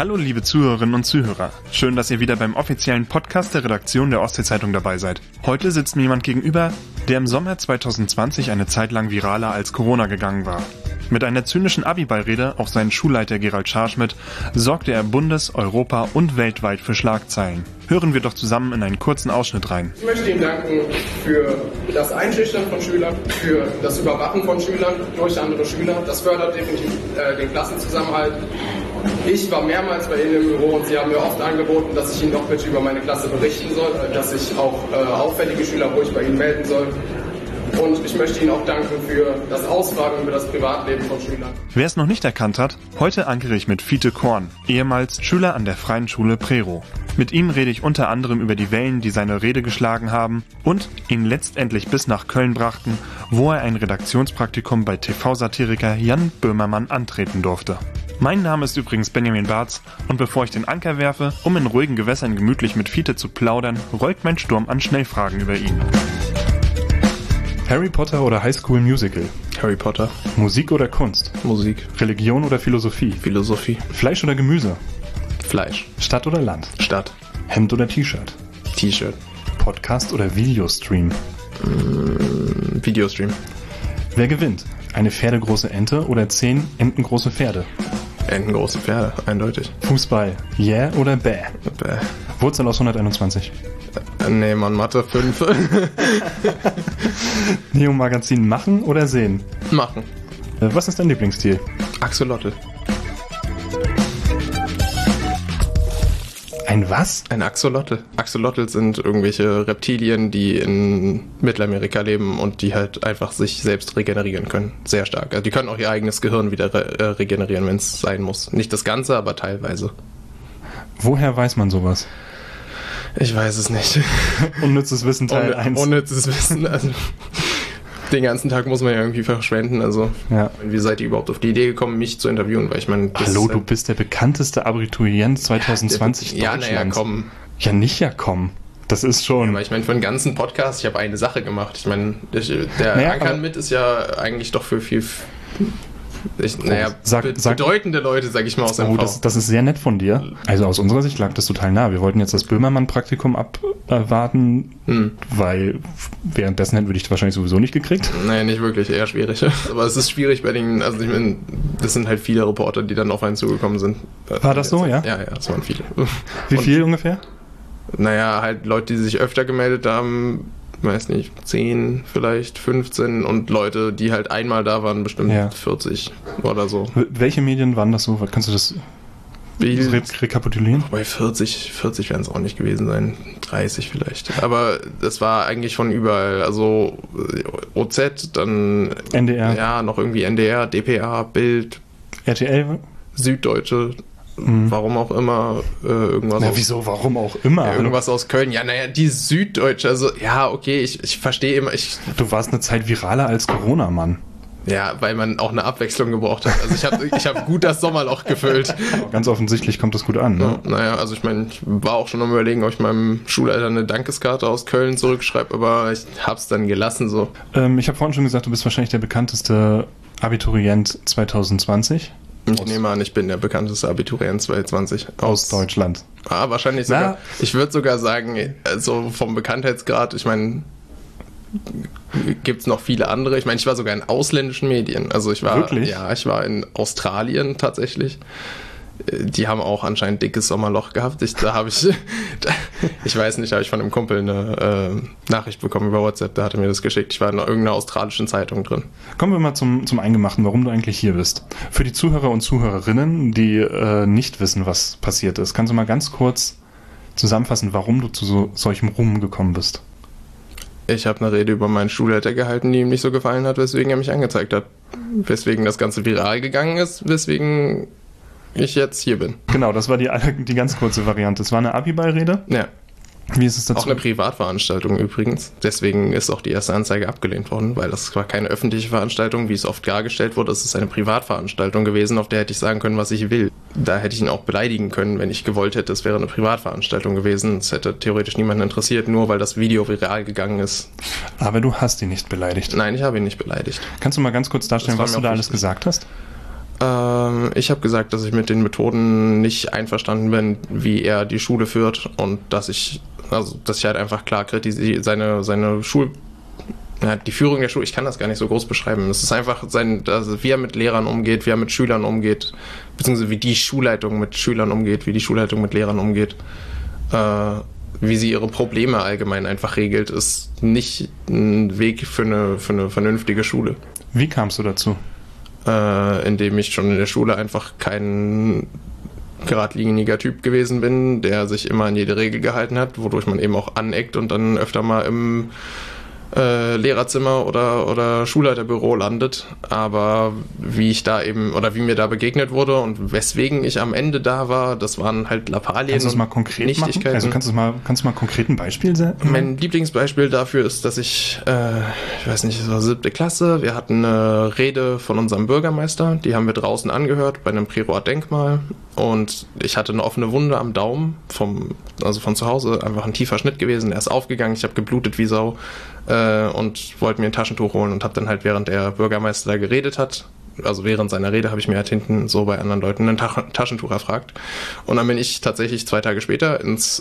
Hallo liebe Zuhörerinnen und Zuhörer. Schön, dass ihr wieder beim offiziellen Podcast der Redaktion der Ostsee-Zeitung dabei seid. Heute sitzt mir jemand gegenüber, der im Sommer 2020 eine Zeit lang viraler als Corona gegangen war. Mit einer zynischen Abi-Beirede auf seinen Schulleiter Gerald Scharschmidt sorgte er bundes-, europa- und weltweit für Schlagzeilen. Hören wir doch zusammen in einen kurzen Ausschnitt rein. Ich möchte Ihnen danken für das Einschüchtern von Schülern, für das Überwachen von Schülern durch andere Schüler. Das fördert definitiv den Klassenzusammenhalt. Ich war mehrmals bei Ihnen im Büro und Sie haben mir oft angeboten, dass ich Ihnen doch bitte über meine Klasse berichten soll, dass ich auch auffällige Schüler ruhig bei Ihnen melden soll. Und ich möchte Ihnen auch danken für das Ausfragen über das Privatleben von Schülern. Wer es noch nicht erkannt hat, heute ankere ich mit Fiete Korn, ehemals Schüler an der Freien Schule Prerow. Mit ihm rede ich unter anderem über die Wellen, die seine Rede geschlagen haben und ihn letztendlich bis nach Köln brachten, wo er ein Redaktionspraktikum bei TV-Satiriker Jan Böhmermann antreten durfte. Mein Name ist übrigens Benjamin Barz und bevor ich den Anker werfe, um in ruhigen Gewässern gemütlich mit Fiete zu plaudern, rollt mein Sturm an Schnellfragen über ihn. Harry Potter oder High School Musical? Harry Potter. Musik oder Kunst? Musik. Religion oder Philosophie? Philosophie. Fleisch oder Gemüse? Fleisch. Stadt oder Land? Stadt. Hemd oder T-Shirt? T-Shirt. Podcast oder Videostream? Videostream. Wer gewinnt? Eine pferdegroße Ente oder 10 entengroße Pferde? Entengroße Pferde, eindeutig. Fußball, yeah oder bäh? Bäh. Wurzel aus 121. Nee, Mann, Mathe 5. Neo-Magazin machen oder sehen? Machen. Was ist dein Lieblingsstil? Axolotl. Ein was? Ein Axolotl. Axolotl sind irgendwelche Reptilien, die in Mittelamerika leben und die halt einfach sich selbst regenerieren können. Sehr stark. Also die können auch ihr eigenes Gehirn wieder regenerieren, wenn es sein muss. Nicht das Ganze, aber teilweise. Woher weiß man sowas? Ich weiß es nicht. Unnützes Wissen Teil 1. Unnützes Wissen, also den ganzen Tag muss man ja irgendwie verschwenden, also ja. Wie seid ihr überhaupt auf die Idee gekommen, mich zu interviewen, weil ich meine... Hallo, du bist der bekannteste Abiturient 2020 Deutschlands. Ja, naja, komm. Ja, nicht ja, komm. Das ist schon... Ja, aber ich meine, für einen ganzen Podcast, ich habe eine Sache gemacht. Ich meine, der Ankern mit ist ja eigentlich doch für viel... bedeutende Leute, sag ich mal, aus MV. Das ist sehr nett von dir. Also aus unserer Sicht lag das total nah. Wir wollten jetzt das Böhmermann-Praktikum abwarten, weil währenddessen hätten wir dich wahrscheinlich sowieso nicht gekriegt. Nee, nicht wirklich, eher schwierig. Aber es ist schwierig bei den, also ich meine, das sind halt viele Reporter, die dann auf einen zugekommen sind. War das so, ja? Ja, das waren viele. Wie viel ungefähr? Naja, halt Leute, die sich öfter gemeldet haben, weiß nicht, 10, vielleicht 15 und Leute, die halt einmal da waren, bestimmt 40 oder so. Welche Medien waren das so? Kannst du das rekapitulieren? Bei 40 werden es auch nicht gewesen sein, 30 vielleicht. Aber das war eigentlich von überall, also OZ, dann NDR. Ja, noch irgendwie NDR, dpa, Bild, RTL, Süddeutsche. Warum auch immer, irgendwas. Ja, wieso, warum auch immer? Ja, irgendwas aus Köln. Ja, naja, die Süddeutsche, also, ja, okay, ich verstehe immer, Du warst eine Zeit viraler als Corona, Mann. Ja, weil man auch eine Abwechslung gebraucht hat. Also ich hab gut das Sommerloch gefüllt. Ganz offensichtlich kommt das gut an, ne? Ja, naja, also ich meine, ich war auch schon am Überlegen, ob ich meinem Schulleiter eine Dankeskarte aus Köln zurückschreibe, aber ich hab's dann gelassen, so. Ich habe vorhin schon gesagt, du bist wahrscheinlich der bekannteste Abiturient 2020. Ich nehme an, ich bin der bekannteste Abiturient 2020. Aus Deutschland. Wahrscheinlich sogar. Ich würde sogar sagen, also vom Bekanntheitsgrad, ich meine, gibt es noch viele andere. Ich meine, ich war sogar in ausländischen Medien. Also ich war, Wirklich? Ja, ich war in Australien tatsächlich. Die haben auch anscheinend dickes Sommerloch gehabt. Ich weiß nicht, habe ich von einem Kumpel eine Nachricht bekommen über WhatsApp, der hatte mir das geschickt. Ich war in irgendeiner australischen Zeitung drin. Kommen wir mal zum Eingemachten, warum du eigentlich hier bist. Für die Zuhörer und Zuhörerinnen, die nicht wissen, was passiert ist, kannst du mal ganz kurz zusammenfassen, warum du zu solchem Ruhm gekommen bist? Ich habe eine Rede über meinen Schulleiter gehalten, die ihm nicht so gefallen hat, weswegen er mich angezeigt hat. Weswegen das Ganze viral gegangen ist, weswegen ich jetzt hier bin. Genau, das war die ganz kurze Variante. Es war eine Abi-Beirede. Ja. Wie ist es dazu? Auch eine Privatveranstaltung übrigens. Deswegen ist auch die erste Anzeige abgelehnt worden, weil das war keine öffentliche Veranstaltung, wie es oft dargestellt wurde. Es ist eine Privatveranstaltung gewesen, auf der hätte ich sagen können, was ich will. Da hätte ich ihn auch beleidigen können, wenn ich gewollt hätte. Es wäre eine Privatveranstaltung gewesen. Es hätte theoretisch niemanden interessiert, nur weil das Video viral gegangen ist. Aber du hast ihn nicht beleidigt. Nein, ich habe ihn nicht beleidigt. Kannst du mal ganz kurz darstellen, was du da alles gesagt hast? Ich habe gesagt, dass ich mit den Methoden nicht einverstanden bin, wie er die Schule führt und dass ich halt einfach klar kritisiere die Führung der Schule. Ich kann das gar nicht so groß beschreiben. Es ist einfach wie er mit Lehrern umgeht, wie er mit Schülern umgeht, beziehungsweise wie die Schulleitung mit Schülern umgeht, wie die Schulleitung mit Lehrern umgeht. Wie sie ihre Probleme allgemein einfach regelt, ist nicht ein Weg für eine vernünftige Schule. Wie kamst du dazu? Indem ich schon in der Schule einfach kein geradliniger Typ gewesen bin, der sich immer an jede Regel gehalten hat, wodurch man eben auch aneckt und dann öfter mal im Lehrerzimmer oder Schulleiterbüro landet, aber wie mir da begegnet wurde und weswegen ich am Ende da war, das waren halt Lappalien. Kannst du es mal konkret Nichtigkeiten. machen? Also kannst du mal konkret ein Beispiel sagen? Mein Lieblingsbeispiel dafür ist, dass ich weiß nicht, es war 7. Klasse, wir hatten eine Rede von unserem Bürgermeister, die haben wir draußen angehört bei einem Preroer Denkmal und ich hatte eine offene Wunde am Daumen von zu Hause, einfach ein tiefer Schnitt gewesen, er ist aufgegangen, ich habe geblutet wie Sau und wollte mir ein Taschentuch holen und habe dann halt, während der Bürgermeister da geredet hat, also während seiner Rede, habe ich mir halt hinten so bei anderen Leuten ein Taschentuch erfragt. Und dann bin ich tatsächlich 2 Tage später ins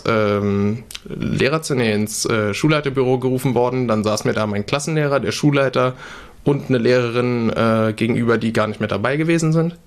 Schulleiterbüro gerufen worden. Dann saß mir da mein Klassenlehrer, der Schulleiter und eine Lehrerin gegenüber, die gar nicht mehr dabei gewesen sind.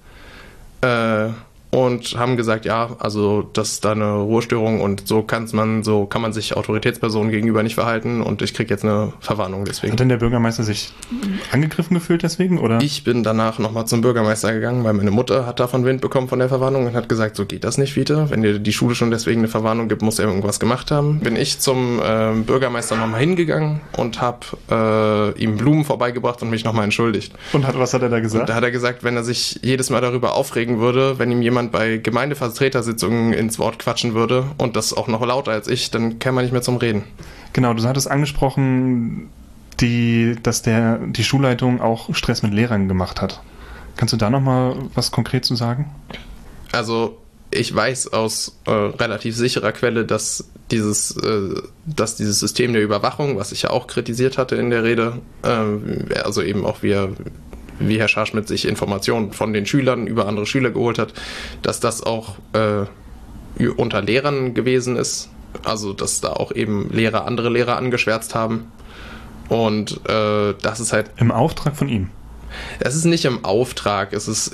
Und haben gesagt, ja, also das ist da eine Ruhestörung und so kann man sich Autoritätspersonen gegenüber nicht verhalten und ich kriege jetzt eine Verwarnung deswegen. Hat denn der Bürgermeister sich angegriffen gefühlt deswegen, oder? Ich bin danach nochmal zum Bürgermeister gegangen, weil meine Mutter hat davon Wind bekommen von der Verwarnung und hat gesagt, so geht das nicht, Vita. Wenn dir die Schule schon deswegen eine Verwarnung gibt, muss er irgendwas gemacht haben. Bin ich zum Bürgermeister nochmal hingegangen und habe ihm Blumen vorbeigebracht und mich nochmal entschuldigt. Und was hat er da gesagt? Und da hat er gesagt, wenn er sich jedes Mal darüber aufregen würde, wenn ihm jemand bei Gemeindevertretersitzungen ins Wort quatschen würde und das auch noch lauter als ich, dann käme man nicht mehr zum Reden. Genau, du hattest angesprochen, dass die Schulleitung auch Stress mit Lehrern gemacht hat. Kannst du da nochmal was konkret zu sagen? Also ich weiß aus relativ sicherer Quelle, dass dieses System der Überwachung, was ich ja auch kritisiert hatte in der Rede, also eben auch wie Herr Scharschmidt sich Informationen von den Schülern über andere Schüler geholt hat, dass das auch unter Lehrern gewesen ist. Also, dass da auch eben andere Lehrer angeschwärzt haben. Und das ist halt... Im Auftrag von ihm? Es ist nicht im Auftrag, es ist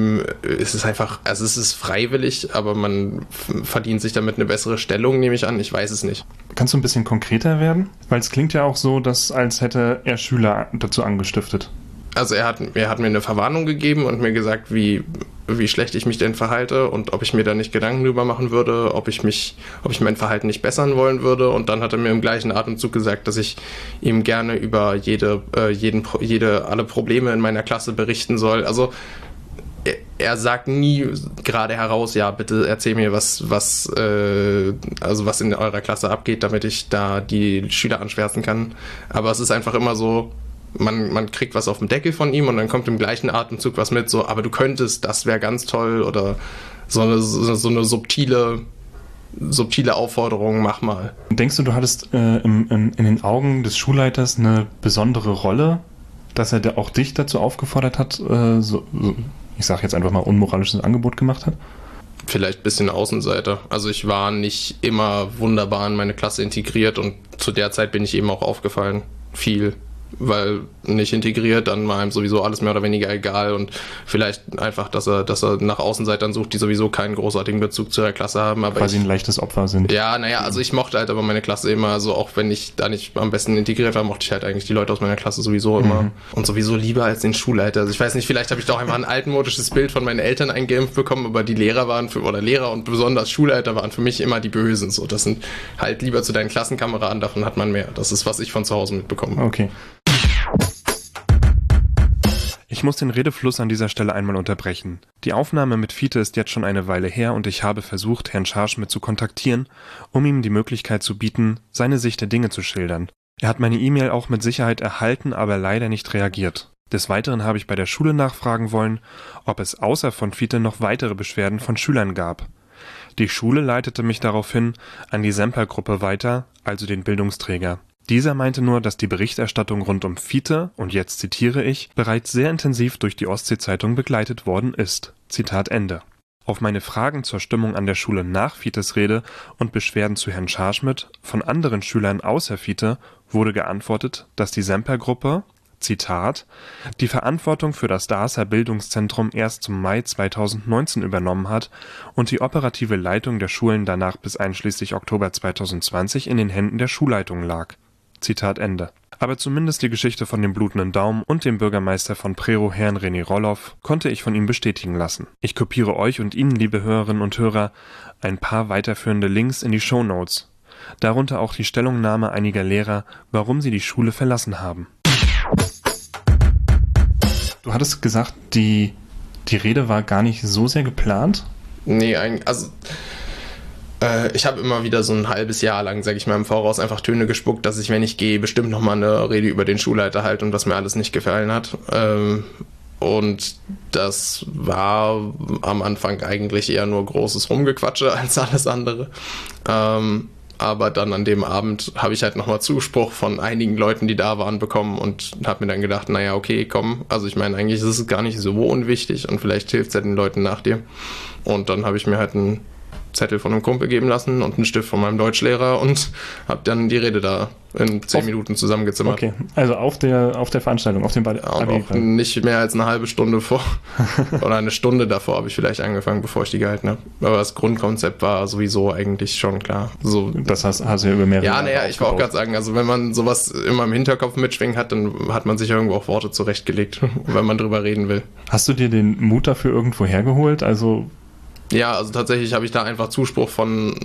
freiwillig, aber man verdient sich damit eine bessere Stellung, nehme ich an. Ich weiß es nicht. Kannst du ein bisschen konkreter werden? Weil es klingt ja auch so, als hätte er Schüler dazu angestiftet. Also er hat mir eine Verwarnung gegeben und mir gesagt, wie schlecht ich mich denn verhalte und ob ich mir da nicht Gedanken drüber machen würde, ob ich mein Verhalten nicht bessern wollen würde. Und dann hat er mir im gleichen Atemzug gesagt, dass ich ihm gerne über alle Probleme in meiner Klasse berichten soll. Also er sagt nie gerade heraus, ja, bitte erzähl mir, was in eurer Klasse abgeht, damit ich da die Schüler anschwärzen kann. Aber es ist einfach immer so, man kriegt was auf dem Deckel von ihm und dann kommt im gleichen Atemzug was mit, so, aber du könntest, das wäre ganz toll, oder so eine subtile Aufforderung, mach mal. Denkst du hattest in den Augen des Schulleiters eine besondere Rolle, dass er auch dich dazu aufgefordert hat, ich sage jetzt einfach mal, unmoralisches Angebot gemacht hat? Vielleicht ein bisschen Außenseiter. Also ich war nicht immer wunderbar in meine Klasse integriert und zu der Zeit bin ich eben auch aufgefallen. Viel. Weil nicht integriert, dann war ihm sowieso alles mehr oder weniger egal und vielleicht einfach, dass er nach Außenseitern sucht, die sowieso keinen großartigen Bezug zu der Klasse haben. Aber quasi ein leichtes Opfer sind. Ja, also ich mochte halt aber meine Klasse immer, also auch wenn ich da nicht am besten integriert war, mochte ich halt eigentlich die Leute aus meiner Klasse sowieso immer. Und sowieso lieber als den Schulleiter. Also ich weiß nicht, vielleicht habe ich doch einfach ein altmodisches Bild von meinen Eltern eingeimpft bekommen, aber die Lehrer Lehrer und besonders Schulleiter waren für mich immer die Bösen. So, das sind halt lieber zu deinen Klassenkameraden, davon hat man mehr. Das ist, was ich von zu Hause mitbekomme. Okay. Ich muss den Redefluss an dieser Stelle einmal unterbrechen. Die Aufnahme mit Fiete ist jetzt schon eine Weile her und ich habe versucht, Herrn Scharschmidt zu kontaktieren, um ihm die Möglichkeit zu bieten, seine Sicht der Dinge zu schildern. Er hat meine E-Mail auch mit Sicherheit erhalten, aber leider nicht reagiert. Des Weiteren habe ich bei der Schule nachfragen wollen, ob es außer von Fiete noch weitere Beschwerden von Schülern gab. Die Schule leitete mich daraufhin an die Semper-Gruppe weiter, also den Bildungsträger. Dieser meinte nur, dass die Berichterstattung rund um Fiete, und jetzt zitiere ich, bereits sehr intensiv durch die Ostsee-Zeitung begleitet worden ist. Zitat Ende. Auf meine Fragen zur Stimmung an der Schule nach Fietes Rede und Beschwerden zu Herrn Scharschmidt von anderen Schülern außer Fiete wurde geantwortet, dass die Semper-Gruppe, Zitat, die Verantwortung für das Darßer Bildungszentrum erst zum Mai 2019 übernommen hat und die operative Leitung der Schulen danach bis einschließlich Oktober 2020 in den Händen der Schulleitung lag. Zitat Ende. Aber zumindest die Geschichte von dem blutenden Daumen und dem Bürgermeister von Prerow, Herrn René Roloff, konnte ich von ihm bestätigen lassen. Ich kopiere euch und Ihnen, liebe Hörerinnen und Hörer, ein paar weiterführende Links in die Shownotes. Darunter auch die Stellungnahme einiger Lehrer, warum sie die Schule verlassen haben. Du hattest gesagt, die Rede war gar nicht so sehr geplant? Nee, also ich habe immer wieder so ein halbes Jahr lang, sage ich mal, im Voraus einfach Töne gespuckt, dass ich, wenn ich gehe, bestimmt nochmal eine Rede über den Schulleiter halte und was mir alles nicht gefallen hat. Und das war am Anfang eigentlich eher nur großes Rumgequatsche als alles andere. Aber dann an dem Abend habe ich halt nochmal Zuspruch von einigen Leuten, die da waren, bekommen und habe mir dann gedacht, naja, okay, komm, also ich meine, eigentlich ist es gar nicht so unwichtig und vielleicht hilft es ja den Leuten nach dir. Und dann habe ich mir halt einen Zettel von einem Kumpel geben lassen und einen Stift von meinem Deutschlehrer und habe dann die Rede da in 10 Minuten zusammengezimmert. Okay, also auf der Veranstaltung, auf dem Ja, und auch nicht mehr als eine halbe Stunde vor oder eine Stunde davor habe ich vielleicht angefangen, bevor ich die gehalten habe. Aber das Grundkonzept war sowieso eigentlich schon klar. So, das hast du ja über mehrere Jahre naja, ich wollte auch gerade sagen, also wenn man sowas immer im Hinterkopf mitschwingen hat, dann hat man sich irgendwo auch Worte zurechtgelegt, wenn man drüber reden will. Hast du dir den Mut dafür irgendwo hergeholt? Ja, also tatsächlich habe ich da einfach Zuspruch von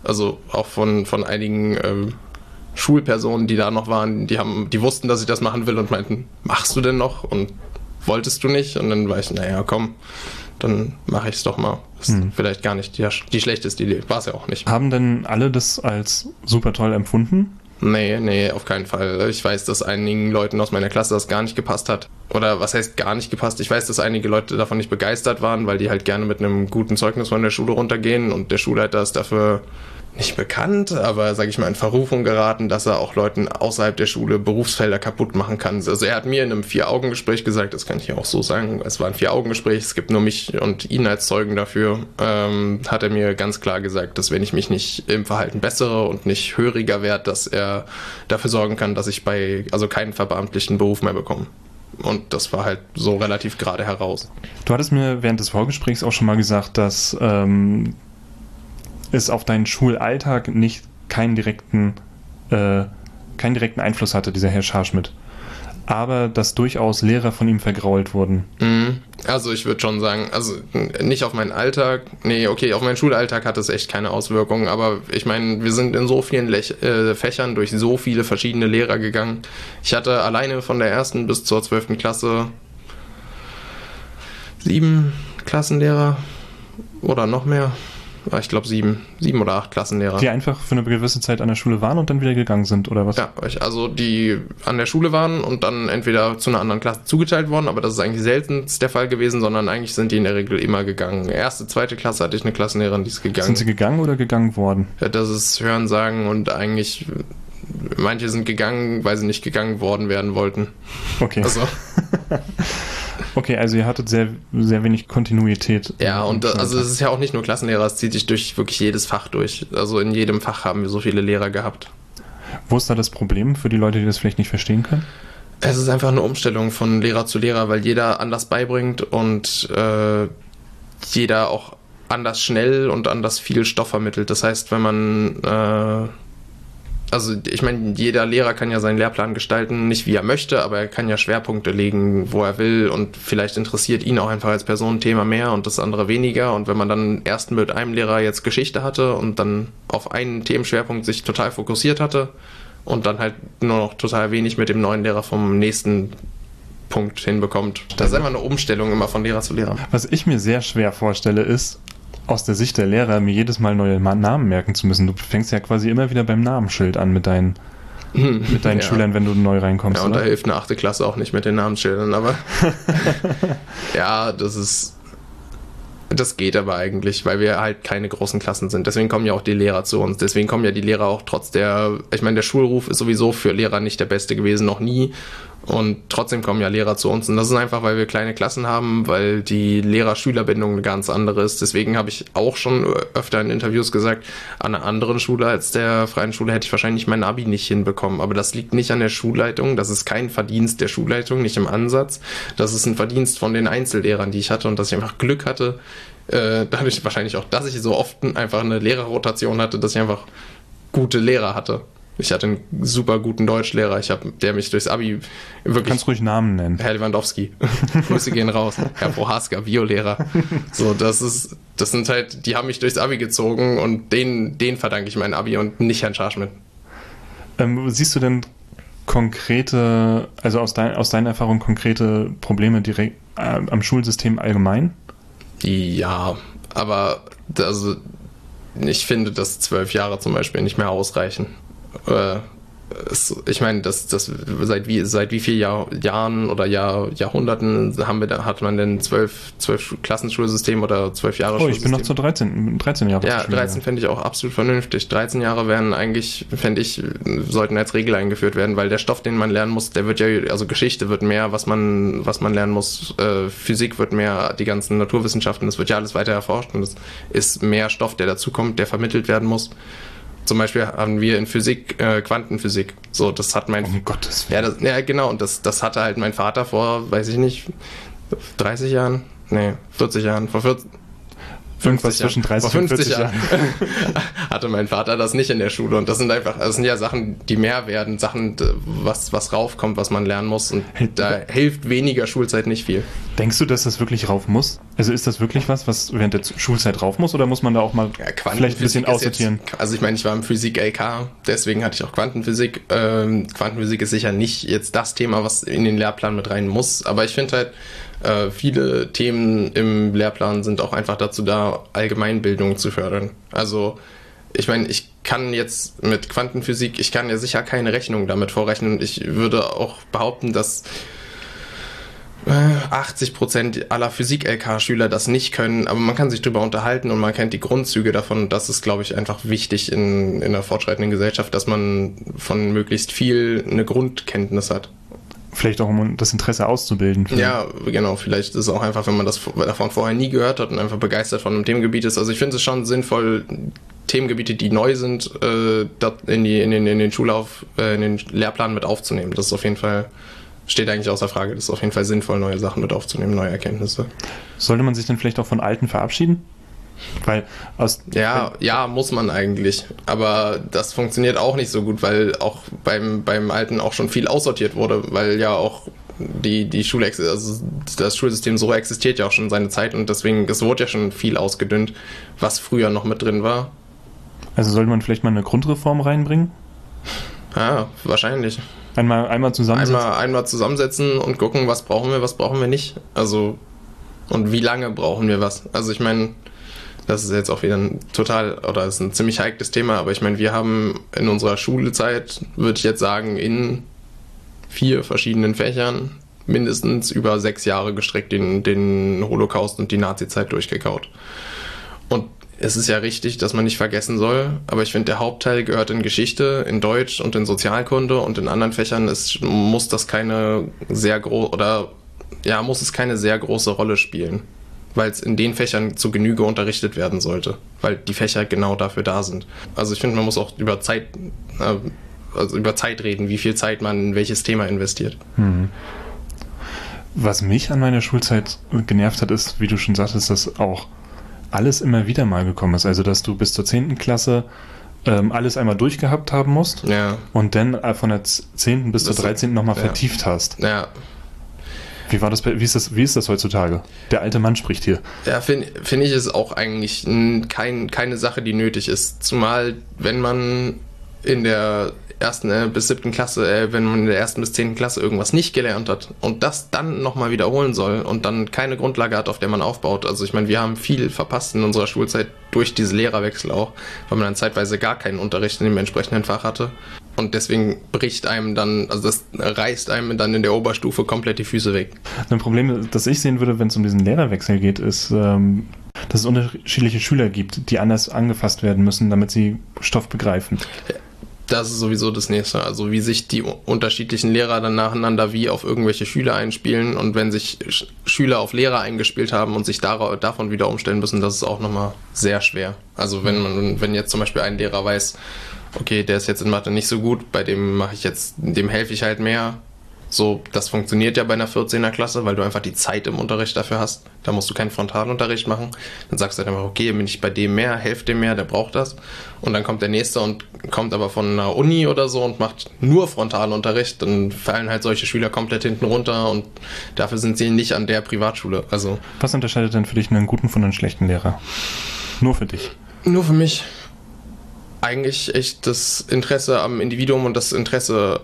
einigen Schulpersonen, die da noch waren, die wussten, dass ich das machen will und meinten, machst du denn noch? Und wolltest du nicht? Und dann war ich, naja, komm, dann mache ich es doch mal. Ist vielleicht gar nicht die schlechteste Idee. War es ja auch nicht. Haben denn alle das als super toll empfunden? Nee, auf keinen Fall. Ich weiß, dass einigen Leuten aus meiner Klasse das gar nicht gepasst hat. Oder was heißt gar nicht gepasst? Ich weiß, dass einige Leute davon nicht begeistert waren, weil die halt gerne mit einem guten Zeugnis von der Schule runtergehen und der Schulleiter ist dafür nicht bekannt, aber, sage ich mal, in Verrufung geraten, dass er auch Leuten außerhalb der Schule Berufsfelder kaputt machen kann. Also er hat mir in einem 4-Augen-Gespräch gesagt, das kann ich ja auch so sagen, es war ein 4-Augen-Gespräch, es gibt nur mich und ihn als Zeugen dafür, hat er mir ganz klar gesagt, dass wenn ich mich nicht im Verhalten bessere und nicht höriger werde, dass er dafür sorgen kann, dass ich keinen verbeamtlichen Beruf mehr bekomme. Und das war halt so relativ gerade heraus. Du hattest mir während des Vorgesprächs auch schon mal gesagt, dass es auf deinen Schulalltag keinen direkten Einfluss hatte, dieser Herr Scharschmidt. Aber dass durchaus Lehrer von ihm vergrault wurden. Also ich würde schon sagen, also nicht auf meinen Alltag, auf meinen Schulalltag hat es echt keine Auswirkungen, aber ich meine, wir sind in so vielen Fächern durch so viele verschiedene Lehrer gegangen. Ich hatte alleine von der 1. bis zur 12. Klasse 7 Klassenlehrer oder noch mehr. Ich glaube 7 oder 8 Klassenlehrer. Die einfach für eine gewisse Zeit an der Schule waren und dann wieder gegangen sind, oder was? Ja, also die an der Schule waren und dann entweder zu einer anderen Klasse zugeteilt worden, aber das ist eigentlich seltenst der Fall gewesen, sondern eigentlich sind die in der Regel immer gegangen. 1., 2. Klasse hatte ich eine Klassenlehrerin, die ist gegangen. Sind sie gegangen oder gegangen worden? Ja, das ist Hören, Sagen und eigentlich manche sind gegangen, weil sie nicht gegangen worden werden wollten. Okay. Okay, also ihr hattet sehr, sehr wenig Kontinuität. Ja, und es ist ja auch nicht nur Klassenlehrer, es zieht sich durch wirklich jedes Fach durch. Also in jedem Fach haben wir so viele Lehrer gehabt. Wo ist da das Problem für die Leute, die das vielleicht nicht verstehen können? Es ist einfach eine Umstellung von Lehrer zu Lehrer, weil jeder anders beibringt und jeder auch anders schnell und anders viel Stoff vermittelt. Das heißt, wenn man ich meine, jeder Lehrer kann ja seinen Lehrplan gestalten, nicht wie er möchte, aber er kann ja Schwerpunkte legen, wo er will und vielleicht interessiert ihn auch einfach als Person ein Thema mehr und das andere weniger und wenn man dann erst mit einem Lehrer jetzt Geschichte hatte und dann auf einen Themenschwerpunkt sich total fokussiert hatte und dann halt nur noch total wenig mit dem neuen Lehrer vom nächsten Punkt hinbekommt. Das ist einfach eine Umstellung immer von Lehrer zu Lehrer. Was ich mir sehr schwer vorstelle ist, aus der Sicht der Lehrer, mir jedes Mal neue Namen merken zu müssen. Du fängst ja quasi immer wieder beim Namensschild an mit deinen Schülern, wenn du neu reinkommst. Ja, und oder? da hilft eine 8. Klasse auch nicht mit den Namensschildern, aber ja, das ist Das geht aber eigentlich, weil wir halt keine großen Klassen sind. Deswegen kommen ja auch die Lehrer zu uns. Deswegen kommen ja die Lehrer auch ich meine, der Schulruf ist sowieso für Lehrer nicht der beste gewesen, noch nie. Und trotzdem kommen ja Lehrer zu uns. Und das ist einfach, weil wir kleine Klassen haben, weil die Lehrer-Schüler-Bindung eine ganz andere ist. Deswegen habe ich auch schon öfter in Interviews gesagt, an einer anderen Schule als der Freien Schule hätte ich wahrscheinlich mein Abi nicht hinbekommen. Aber das liegt nicht an der Schulleitung. Das ist kein Verdienst der Schulleitung, nicht im Ansatz. Das ist ein Verdienst von den Einzellehrern, die ich hatte und dass ich einfach Glück hatte. Dadurch wahrscheinlich auch, dass ich so oft einfach eine Lehrerrotation hatte, dass ich einfach gute Lehrer hatte. Ich hatte einen super guten Deutschlehrer, der mich durchs Abi wirklich... Du kannst ruhig Namen nennen. Herr Lewandowski. Grüße gehen raus. Herr Prohaska, Biolehrer. So, das sind halt, die haben mich durchs Abi gezogen und denen verdanke ich mein Abi und nicht Herrn Scharschmidt. Siehst du denn konkrete, also aus deiner Erfahrung konkrete Probleme direkt am Schulsystem allgemein? Ja, aber ich finde, dass 12 Jahre zum Beispiel nicht mehr ausreichen. Ich meine, seit wie vielen Jahren oder Jahrhunderten hat man denn 12 Klassenschulsystem oder 12 Jahre Schulsystem? Ich bin noch zu 13 Jahre. Ja, 13 fände ich auch absolut vernünftig. 13 Jahre wären eigentlich, sollten als Regel eingeführt werden, weil der Stoff, den man lernen muss, der wird ja, also Geschichte wird mehr, was man lernen muss, Physik wird mehr, die ganzen Naturwissenschaften, das wird ja alles weiter erforscht und es ist mehr Stoff, der dazukommt, der vermittelt werden muss. Zum Beispiel haben wir in Physik Quantenphysik. So, das hat Um Gottes Willen. Ja, genau. Und das hatte halt mein Vater vor, weiß ich nicht, 30 Jahren? Nee, 40 Jahren. Vor 40. Irgendwas zwischen 30 und 40 Jahren. Hatte mein Vater das nicht in der Schule. Und das sind ja Sachen, die mehr werden, Sachen, was raufkommt, was man lernen muss. Und da hilft weniger Schulzeit nicht viel. Denkst du, dass das wirklich rauf muss? Also ist das wirklich was während der Schulzeit rauf muss? Oder muss man da auch mal vielleicht ein bisschen aussortieren? Also ich meine, ich war im Physik-LK, deswegen hatte ich auch Quantenphysik. Quantenphysik ist sicher nicht jetzt das Thema, was in den Lehrplan mit rein muss. Aber ich finde halt, viele Themen im Lehrplan sind auch einfach dazu da, Allgemeinbildung zu fördern. Also ich meine, ich kann jetzt mit Quantenphysik, ich kann ja sicher keine Rechnung damit vorrechnen und ich würde auch behaupten, dass 80% aller Physik-LK-Schüler das nicht können, aber man kann sich darüber unterhalten und man kennt die Grundzüge davon. Das ist, glaube ich, einfach wichtig in einer fortschreitenden Gesellschaft, dass man von möglichst viel eine Grundkenntnis hat. Vielleicht auch, um das Interesse auszubilden. Ja, genau. Vielleicht ist es auch einfach, wenn man das davon vorher nie gehört hat und einfach begeistert von einem Themengebiet ist. Also ich finde es schon sinnvoll, Themengebiete, die neu sind, in den Schulauf, in den Lehrplan mit aufzunehmen. Das ist auf jeden Fall, steht eigentlich außer Frage. Das ist auf jeden Fall sinnvoll, neue Sachen mit aufzunehmen, neue Erkenntnisse. Sollte man sich dann vielleicht auch von Alten verabschieden? Weil ja, muss man eigentlich. Aber das funktioniert auch nicht so gut, weil auch beim Alten auch schon viel aussortiert wurde, weil ja auch die Schule, also das Schulsystem so existiert ja auch schon seine Zeit und deswegen, es wurde ja schon viel ausgedünnt, was früher noch mit drin war. Also sollte man vielleicht mal eine Grundreform reinbringen? Ja, wahrscheinlich. Einmal zusammensetzen? Einmal zusammensetzen und gucken, was brauchen wir nicht. Also, und wie lange brauchen wir was? Also ich meine, das ist jetzt auch wieder ist ein ziemlich heikles Thema, aber ich meine, wir haben in unserer Schulzeit, würde ich jetzt sagen, in 4 verschiedenen Fächern mindestens über 6 Jahre gestreckt den Holocaust und die Nazizeit durchgekaut. Und es ist ja richtig, dass man nicht vergessen soll, aber ich finde, der Hauptteil gehört in Geschichte, in Deutsch und in Sozialkunde und in anderen Fächern muss es keine sehr große Rolle spielen, weil es in den Fächern zu Genüge unterrichtet werden sollte, weil die Fächer genau dafür da sind. Also ich finde, man muss auch über Zeit reden, wie viel Zeit man in welches Thema investiert. Was mich an meiner Schulzeit genervt hat, ist, wie du schon sagtest, dass auch alles immer wieder mal gekommen ist. Also, dass du bis zur 10. Klasse alles einmal durchgehabt haben musst und dann von der 10. bis zur 13. nochmal vertieft hast. Ja. Wie ist das heutzutage? Der alte Mann spricht hier. Ja, finde ich es auch eigentlich keine Sache, die nötig ist. Zumal, wenn man in der 1. bis 7. Klasse, wenn man in der 1. bis 10. Klasse irgendwas nicht gelernt hat und das dann nochmal wiederholen soll und dann keine Grundlage hat, auf der man aufbaut. Also ich meine, wir haben viel verpasst in unserer Schulzeit durch diese Lehrerwechsel auch, weil man dann zeitweise gar keinen Unterricht in dem entsprechenden Fach hatte. Und deswegen bricht einem dann, also das reißt einem dann in der Oberstufe komplett die Füße weg. Ein Problem, das ich sehen würde, wenn es um diesen Lehrerwechsel geht, ist, dass es unterschiedliche Schüler gibt, die anders angefasst werden müssen, damit sie Stoff begreifen. Das ist sowieso das Nächste. Also wie sich die unterschiedlichen Lehrer dann nacheinander wie auf irgendwelche Schüler einspielen und wenn sich Schüler auf Lehrer eingespielt haben und sich davon wieder umstellen müssen, das ist auch nochmal sehr schwer. Also wenn jetzt zum Beispiel ein Lehrer weiß, okay, der ist jetzt in Mathe nicht so gut, dem helfe ich halt mehr. So, das funktioniert ja bei einer 14er Klasse, weil du einfach die Zeit im Unterricht dafür hast. Da musst du keinen Frontalunterricht machen. Dann sagst du halt einfach, okay, bin ich bei dem mehr, helf dem mehr, der braucht das. Und dann kommt der Nächste und kommt aber von einer Uni oder so und macht nur Frontalunterricht. Dann fallen halt solche Schüler komplett hinten runter und dafür sind sie nicht an der Privatschule. Also, was unterscheidet denn für dich einen guten von einem schlechten Lehrer? Nur für dich? Nur für mich. Eigentlich echt das Interesse am Individuum und das Interesse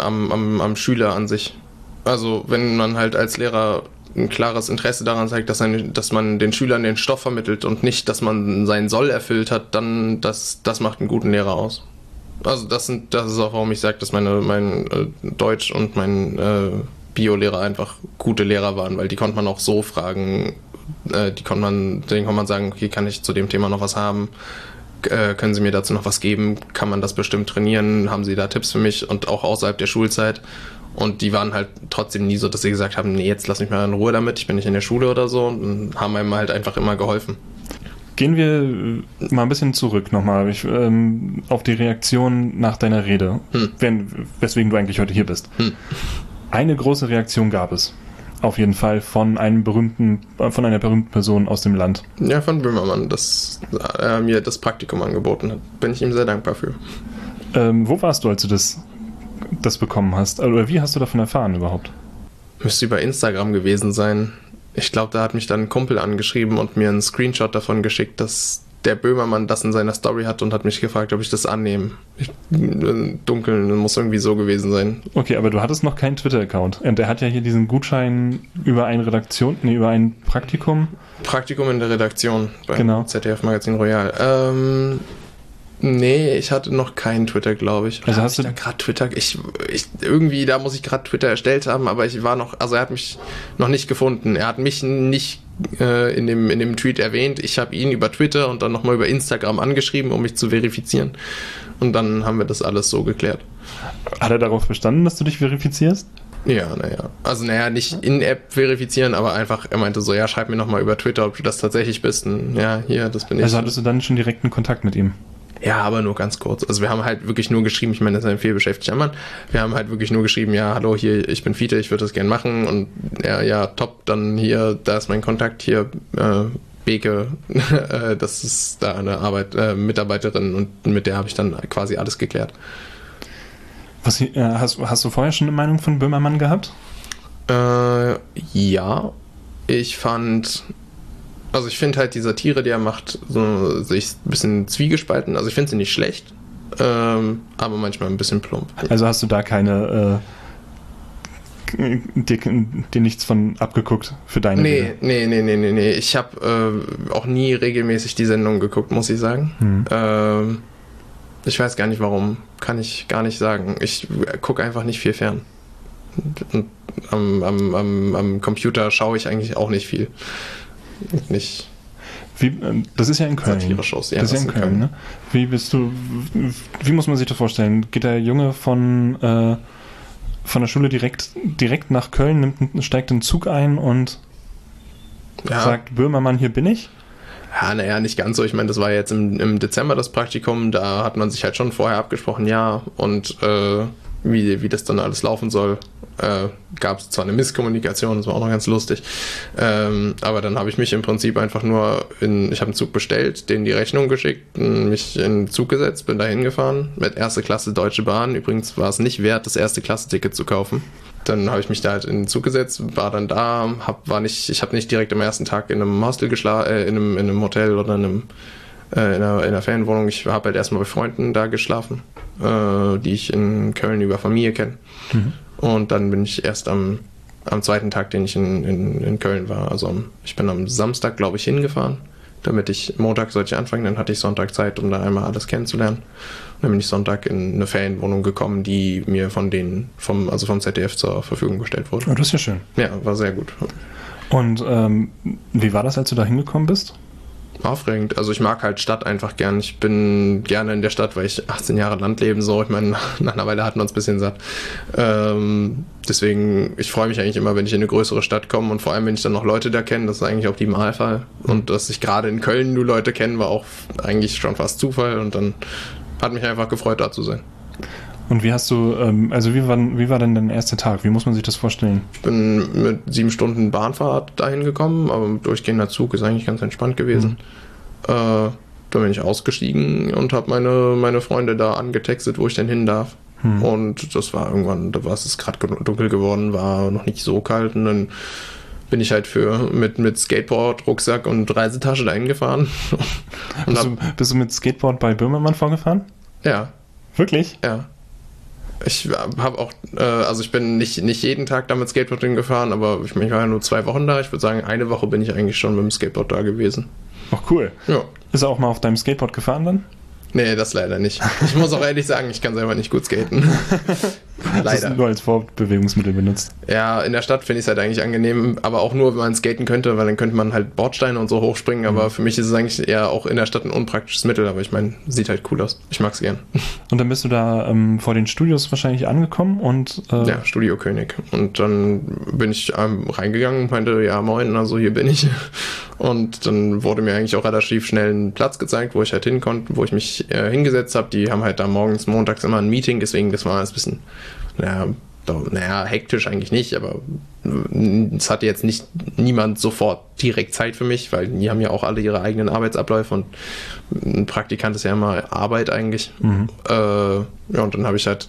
am Schüler an sich. Also wenn man halt als Lehrer ein klares Interesse daran zeigt, dass man den Schülern den Stoff vermittelt und nicht, dass man seinen Soll erfüllt hat, dann das macht einen guten Lehrer aus. Also das ist auch, warum ich sage, dass mein Deutsch und mein Bio-Lehrer einfach gute Lehrer waren, weil die konnte man auch so fragen, denen konnte man sagen, okay, kann ich zu dem Thema noch was haben? Können Sie mir dazu noch was geben? Kann man das bestimmt trainieren? Haben Sie da Tipps für mich? Und auch außerhalb der Schulzeit. Und die waren halt trotzdem nie so, dass sie gesagt haben, nee, jetzt lass mich mal in Ruhe damit, ich bin nicht in der Schule oder so. Und haben einem halt einfach immer geholfen. Gehen wir mal ein bisschen zurück nochmal auf die Reaktion nach deiner Rede, weswegen du eigentlich heute hier bist. Eine große Reaktion gab es. Auf jeden Fall von einer berühmten Person aus dem Land. Ja, von Böhmermann, dass er mir das Praktikum angeboten hat. Bin ich ihm sehr dankbar für. Wo warst du, als du das bekommen hast? Oder wie hast du davon erfahren überhaupt? Müsste über Instagram gewesen sein. Ich glaube, da hat mich dann ein Kumpel angeschrieben und mir einen Screenshot davon geschickt, dass der Böhmermann das in seiner Story hat und hat mich gefragt, ob ich das annehme. Dunkel, muss irgendwie so gewesen sein. Okay, aber du hattest noch keinen Twitter-Account. Und der hat ja hier diesen Gutschein über über ein Praktikum. Praktikum in der Redaktion beim ZDF Magazin Royal. Nee, ich hatte noch keinen Twitter, glaube ich. Also hast du da gerade Twitter? Irgendwie, da muss ich gerade Twitter erstellt haben, aber er hat mich noch nicht gefunden. Er hat mich nicht in dem Tweet erwähnt. Ich habe ihn über Twitter und dann nochmal über Instagram angeschrieben, um mich zu verifizieren. Und dann haben wir das alles so geklärt. Hat er darauf bestanden, dass du dich verifizierst? Ja, naja. Also, nicht in-App verifizieren, aber einfach, er meinte so, ja, schreib mir nochmal über Twitter, ob du das tatsächlich bist. Und ja, hier, das bin ich. Also hattest du dann schon direkten Kontakt mit ihm? Ja, aber nur ganz kurz. Also wir haben halt wirklich nur geschrieben, ich meine, das ist ein vielbeschäftigter Mann, wir haben halt wirklich nur geschrieben, ja, hallo, hier, ich bin Fiete, ich würde das gern machen und ja, top, dann hier, da ist mein Kontakt, hier, Beke, das ist da eine Mitarbeiterin und mit der habe ich dann quasi alles geklärt. Hast du vorher schon eine Meinung von Böhmermann gehabt? Ja, ich finde halt die Satire, die er macht, so sich ein bisschen zwiegespalten. Also ich finde sie nicht schlecht, aber manchmal ein bisschen plump. Also hast du da keine dir nichts von abgeguckt für deine Rede? Nee. Ich habe auch nie regelmäßig die Sendung geguckt, muss ich sagen. Ich weiß gar nicht warum. Kann ich gar nicht sagen. Ich gucke einfach nicht viel fern. Und am Computer schaue ich eigentlich auch nicht viel. Nicht. Das ist ja in Köln. Satire-Shows, ja. Das ist ja in Köln, ne? Wie muss man sich das vorstellen? Geht der Junge von der Schule direkt nach Köln, steigt in den Zug ein und sagt, Böhmermann, hier bin ich? Ja, naja, nicht ganz so. Ich meine, das war jetzt im Dezember das Praktikum, da hat man sich halt schon vorher abgesprochen, ja, und wie das dann alles laufen soll. Gab es zwar eine Misskommunikation, das war auch noch ganz lustig, aber dann habe ich mich im Prinzip einfach nur ich habe einen Zug bestellt, denen die Rechnung geschickt, mich in den Zug gesetzt, bin da hingefahren mit erste Klasse Deutsche Bahn. Übrigens war es nicht wert, das erste Klasse-Ticket zu kaufen. Dann habe ich mich da halt in den Zug gesetzt, war dann da, ich habe nicht direkt am ersten Tag in einem Hostel in einem Hotel oder in einer Ferienwohnung. Ich habe halt erstmal bei Freunden da geschlafen, die ich in Köln über Familie kenne. Und dann bin ich erst am zweiten Tag, den ich in Köln war. Also ich bin am Samstag, glaube ich, hingefahren, damit ich Montag sollte ich anfangen. Dann hatte ich Sonntag Zeit, um da einmal alles kennenzulernen. Und dann bin ich Sonntag in eine Ferienwohnung gekommen, die mir vom ZDF zur Verfügung gestellt wurde. Oh, das ist ja schön. Ja, war sehr gut. Und wie war das, als du da hingekommen bist? Aufregend. Also ich mag halt Stadt einfach gern. Ich bin gerne in der Stadt, weil ich 18 Jahre Landleben so. Ich meine, nach einer Weile hatten wir uns ein bisschen satt. Deswegen, ich freue mich eigentlich immer, wenn ich in eine größere Stadt komme und vor allem, wenn ich dann noch Leute da kenne. Das ist eigentlich Optimalfall. Und dass ich gerade in Köln nur Leute kenne, war auch eigentlich schon fast Zufall. Und dann hat mich einfach gefreut, da zu sein. Und wie hast du, wie war denn dein erster Tag? Wie muss man sich das vorstellen? Ich bin mit 7 Stunden Bahnfahrt dahin gekommen, aber durchgehender Zug ist eigentlich ganz entspannt gewesen. Dann bin ich ausgestiegen und habe meine Freunde da angetextet, wo ich denn hin darf. Und das war irgendwann, da war es gerade dunkel geworden, war noch nicht so kalt und dann bin ich halt mit Skateboard, Rucksack und Reisetasche dahin gefahren. Bist du mit Skateboard bei Böhmermann vorgefahren? Ja. Wirklich? Ja. Ich habe auch, also ich bin nicht jeden Tag da mit Skateboard hingefahren, aber ich war ja nur 2 Wochen da. Ich würde sagen, eine Woche bin ich eigentlich schon mit dem Skateboard da gewesen. Ach cool. Ja. Ist er auch mal auf deinem Skateboard gefahren dann? Nee, das leider nicht. Ich muss auch ehrlich sagen, ich kann selber nicht gut skaten. Leider. Das nur als Fortbewegungsmittel benutzt. Ja, in der Stadt finde ich es halt eigentlich angenehm, aber auch nur, wenn man skaten könnte, weil dann könnte man halt Bordsteine und so hochspringen, aber für mich ist es eigentlich eher auch in der Stadt ein unpraktisches Mittel, aber ich meine, sieht halt cool aus. Ich mag's gern. Und dann bist du da vor den Studios wahrscheinlich angekommen und... Ja, Studio König. Und dann bin ich reingegangen und meinte, ja moin, also hier bin ich. Und dann wurde mir eigentlich auch relativ schnell ein Platz gezeigt, wo ich halt hin konnte, wo ich mich hingesetzt habe. Die haben halt da montags immer ein Meeting, deswegen das war ein bisschen, hektisch eigentlich nicht, aber es hatte jetzt niemand sofort direkt Zeit für mich, weil die haben ja auch alle ihre eigenen Arbeitsabläufe und ein Praktikant ist ja immer Arbeit eigentlich. Und dann habe ich halt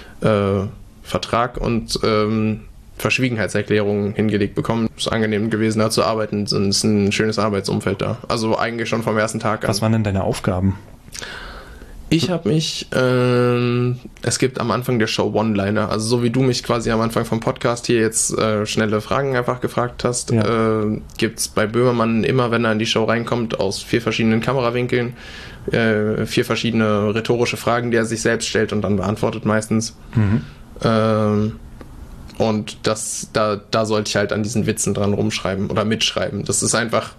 Vertrag und Verschwiegenheitserklärungen hingelegt bekommen. Es ist angenehm gewesen, da zu arbeiten. Es ist ein schönes Arbeitsumfeld da. Also eigentlich schon vom ersten Tag an. Was waren denn deine Aufgaben? Ich habe mich, es gibt am Anfang der Show One-Liner, also so wie du mich quasi am Anfang vom Podcast hier jetzt schnelle Fragen einfach gefragt hast, gibt es bei Böhmermann immer, wenn er in die Show reinkommt, aus 4 verschiedenen Kamerawinkeln, 4 verschiedene rhetorische Fragen, die er sich selbst stellt und dann beantwortet meistens. Und da sollte ich halt an diesen Witzen dran rumschreiben oder mitschreiben. Das ist einfach,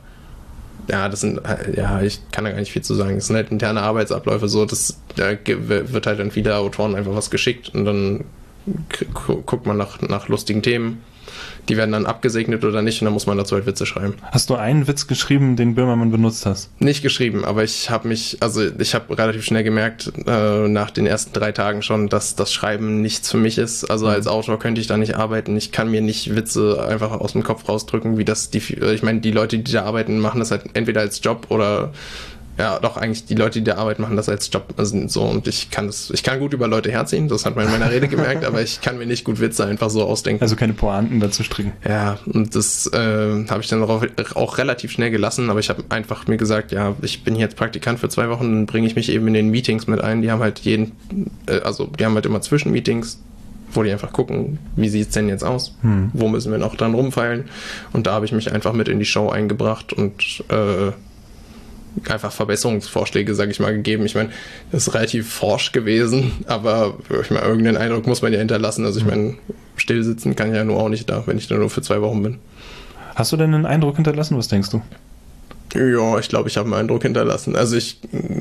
ich kann da gar nicht viel zu sagen. Das sind halt interne Arbeitsabläufe so, da wird halt an viele Autoren einfach was geschickt und dann guckt man nach lustigen Themen. Die werden dann abgesegnet oder nicht und dann muss man dazu halt Witze schreiben. Hast du einen Witz geschrieben, den Böhmermann benutzt hast? Nicht geschrieben, aber ich habe relativ schnell gemerkt, nach den ersten 3 Tagen schon, dass das Schreiben nichts für mich ist. Also als Autor könnte ich da nicht arbeiten. Ich kann mir nicht Witze einfach aus dem Kopf rausdrücken, ich meine, die Leute, die da arbeiten, machen das halt entweder als Job oder eigentlich die Leute, die da arbeiten, machen das als Job. Also so, und ich kann gut über Leute herziehen, das hat man in meiner Rede gemerkt, aber ich kann mir nicht gut Witze einfach so ausdenken. Also keine Pointen dazu stricken. Ja, und das habe ich dann auch relativ schnell gelassen, aber ich habe einfach mir gesagt, ja, ich bin hier jetzt Praktikant für 2 Wochen, dann bringe ich mich eben in den Meetings mit ein. Die haben halt die haben halt immer Zwischenmeetings, wo die einfach gucken, wie sieht es denn jetzt aus? Wo müssen wir noch dran rumfeilen? Und da habe ich mich einfach mit in die Show eingebracht und einfach Verbesserungsvorschläge, sage ich mal, gegeben. Ich meine, das ist relativ forsch gewesen, aber ich meine, irgendeinen Eindruck muss man ja hinterlassen. Also ich meine, still sitzen kann ich ja nur auch nicht da, wenn ich da nur für 2 Wochen bin. Hast du denn einen Eindruck hinterlassen? Was denkst du? Ja, ich glaube, ich habe einen Eindruck hinterlassen. Also ich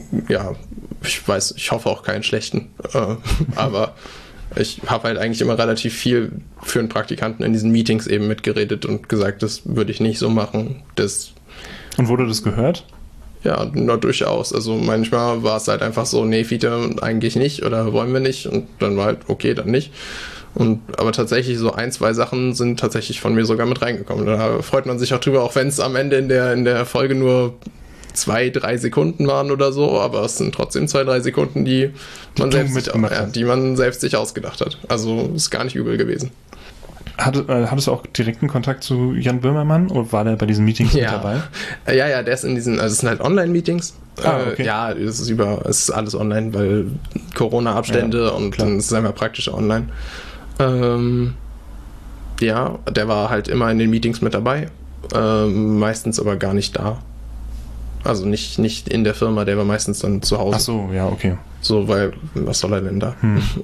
hoffe auch keinen schlechten. Aber ich habe halt eigentlich immer relativ viel für einen Praktikanten in diesen Meetings eben mitgeredet und gesagt, das würde ich nicht so machen. Und wurde das gehört? Ja, durchaus. Also manchmal war es halt einfach so, nee, Fiete, eigentlich nicht oder wollen wir nicht und dann war halt, okay, dann nicht. Aber tatsächlich so 1, 2 Sachen sind tatsächlich von mir sogar mit reingekommen. Da freut man sich auch drüber, auch wenn es am Ende in der Folge nur 2, 3 Sekunden waren oder so, aber es sind trotzdem 2, 3 Sekunden, die man selbst sich ausgedacht hat. Also ist gar nicht übel gewesen. Hattest du auch direkten Kontakt zu Jan Böhmermann oder war der bei diesen Meetings mit dabei? Ja, der ist in diesen, also es sind halt Online-Meetings. Okay. Ja, es ist alles online, weil Corona-Abstände und dann ist es einfach praktisch online. Der war halt immer in den Meetings mit dabei, meistens aber gar nicht da. Also nicht in der Firma, der war meistens dann zu Hause. Ach so, ja, okay. So, weil, was soll er denn da?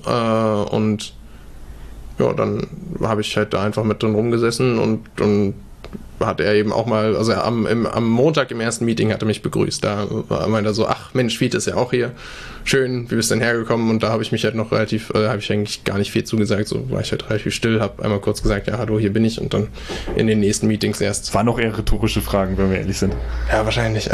Und ja, dann habe ich halt da einfach mit drin rumgesessen und hat er eben auch mal, also am Montag im ersten Meeting hat er mich begrüßt. Da meinte er so, ach Mensch, Fiete ist ja auch hier. Schön, wie bist du denn hergekommen? Und da habe ich mich halt noch habe ich eigentlich gar nicht viel zugesagt. So war ich halt relativ still, habe einmal kurz gesagt, ja, hallo, hier bin ich. Und dann in den nächsten Meetings erst. Waren auch eher rhetorische Fragen, wenn wir ehrlich sind. Ja, wahrscheinlich.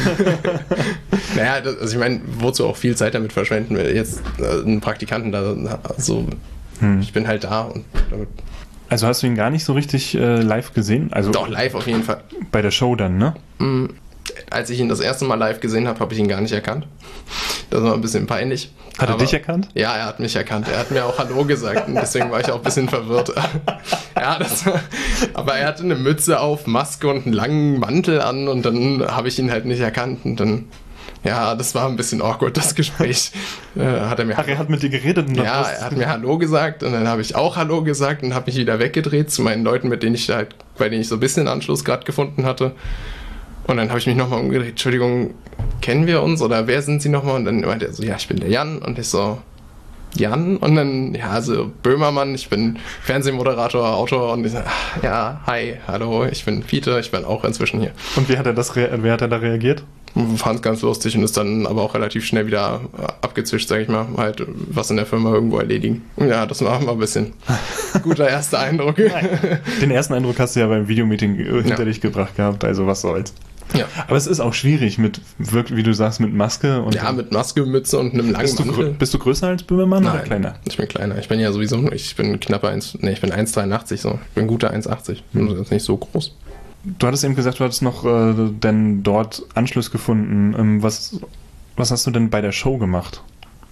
Naja, also ich meine, wozu auch viel Zeit damit verschwenden, wenn jetzt einen Praktikanten da, also ich bin halt da und damit. Also hast du ihn gar nicht so richtig live gesehen? Also doch, live auf jeden Fall. Bei der Show dann, ne? Als ich ihn das erste Mal live gesehen habe, habe ich ihn gar nicht erkannt. Das war ein bisschen peinlich. Hat er dich erkannt? Ja, er hat mich erkannt. Er hat mir auch Hallo gesagt und deswegen war ich auch ein bisschen verwirrt. Ja, aber er hatte eine Mütze auf, Maske und einen langen Mantel an und dann habe ich ihn halt nicht erkannt und dann... Ja, das war ein bisschen awkward, das Gespräch. Er hat mit dir geredet? Und ja, er hat mir Hallo gesagt und dann habe ich auch Hallo gesagt und habe mich wieder weggedreht zu meinen Leuten, bei denen ich so ein bisschen Anschluss gerade gefunden hatte. Und dann habe ich mich nochmal umgedreht. Entschuldigung, kennen wir uns oder wer sind Sie nochmal? Und dann meinte er so, ja, ich bin der Jan. Und ich so, Jan? Und dann, ja, also Böhmermann, ich bin Fernsehmoderator, Autor. Und ich so, ja, hi, hallo, ich bin Fiete, ich bin auch inzwischen hier. Und wie hat er da reagiert? Fand es ganz lustig und ist dann aber auch relativ schnell wieder abgezischt, sag ich mal, halt was in der Firma irgendwo erledigen. Ja, das war mal ein bisschen guter erster Eindruck. Den ersten Eindruck hast du ja beim Videomeeting hinter dich gebracht gehabt, also was soll's. Ja. Aber es ist auch schwierig mit, wirklich, wie du sagst, mit Maske. Und ja, mit Maske, Mütze und einem langen Mantel. Bist du größer als Böhmermann oder kleiner? Ich bin kleiner. Ich bin ja sowieso, ich bin knapper ich bin 1,83 so. Ich bin guter 1,80. Also das ist nicht so groß. Du hattest eben gesagt, du hattest noch denn dort Anschluss gefunden. Was hast du denn bei der Show gemacht?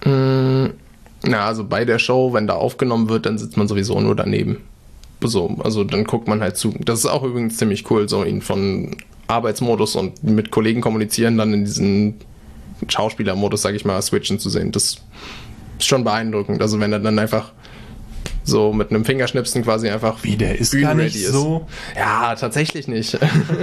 Na, also bei der Show, wenn da aufgenommen wird, dann sitzt man sowieso nur daneben. So, also dann guckt man halt zu. Das ist auch übrigens ziemlich cool, so ihn von Arbeitsmodus und mit Kollegen kommunizieren, dann in diesen Schauspielermodus, sag ich mal, switchen zu sehen. Das ist schon beeindruckend. Also wenn er dann einfach so mit einem Fingerschnipsen quasi einfach wie, der ist gar nicht so? Ja, tatsächlich nicht.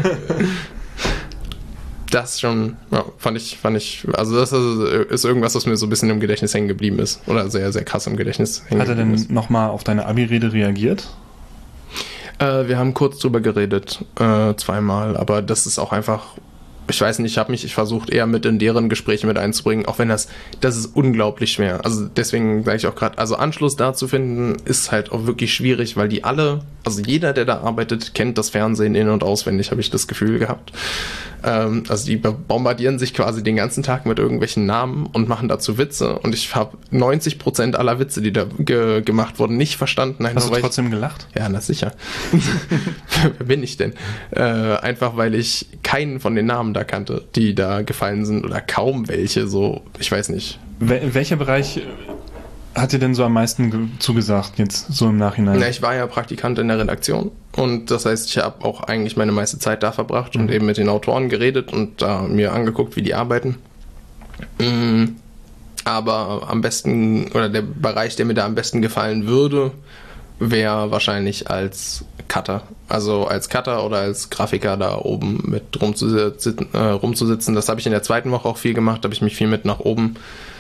Das schon, ja, fand ich, also das ist irgendwas, was mir so ein bisschen im Gedächtnis hängen geblieben ist. Oder sehr, sehr krass im Gedächtnis hängen geblieben ist. Hat er denn nochmal auf deine Abi-Rede reagiert? Wir haben kurz drüber geredet, zweimal, aber das ist auch einfach... Ich weiß nicht, ich versucht eher mit in deren Gespräche mit einzubringen, auch wenn das ist unglaublich schwer. Also deswegen sage ich auch gerade, also Anschluss da zu finden, ist halt auch wirklich schwierig, weil die alle, also jeder, der da arbeitet, kennt das Fernsehen in- und auswendig, habe ich das Gefühl gehabt. Also die bombardieren sich quasi den ganzen Tag mit irgendwelchen Namen und machen dazu Witze und ich habe 90% aller Witze, die da gemacht wurden, nicht verstanden. Hast du trotzdem gelacht? Ja, na sicher. Wer bin ich denn? Einfach weil ich keinen von den Namen da kannte, die da gefallen sind oder kaum welche, so, ich weiß nicht. Welcher Bereich hat dir denn so am meisten zugesagt, jetzt so im Nachhinein? Na, ich war ja Praktikant in der Redaktion und das heißt, ich habe auch eigentlich meine meiste Zeit da verbracht und eben mit den Autoren geredet und mir angeguckt, wie die arbeiten. Aber am besten, oder der Bereich, der mir da am besten gefallen würde, wäre wahrscheinlich als Cutter. Also als Cutter oder als Grafiker da oben mit rumzusitzen. Das habe ich in der zweiten Woche auch viel gemacht, da habe ich mich viel mit nach oben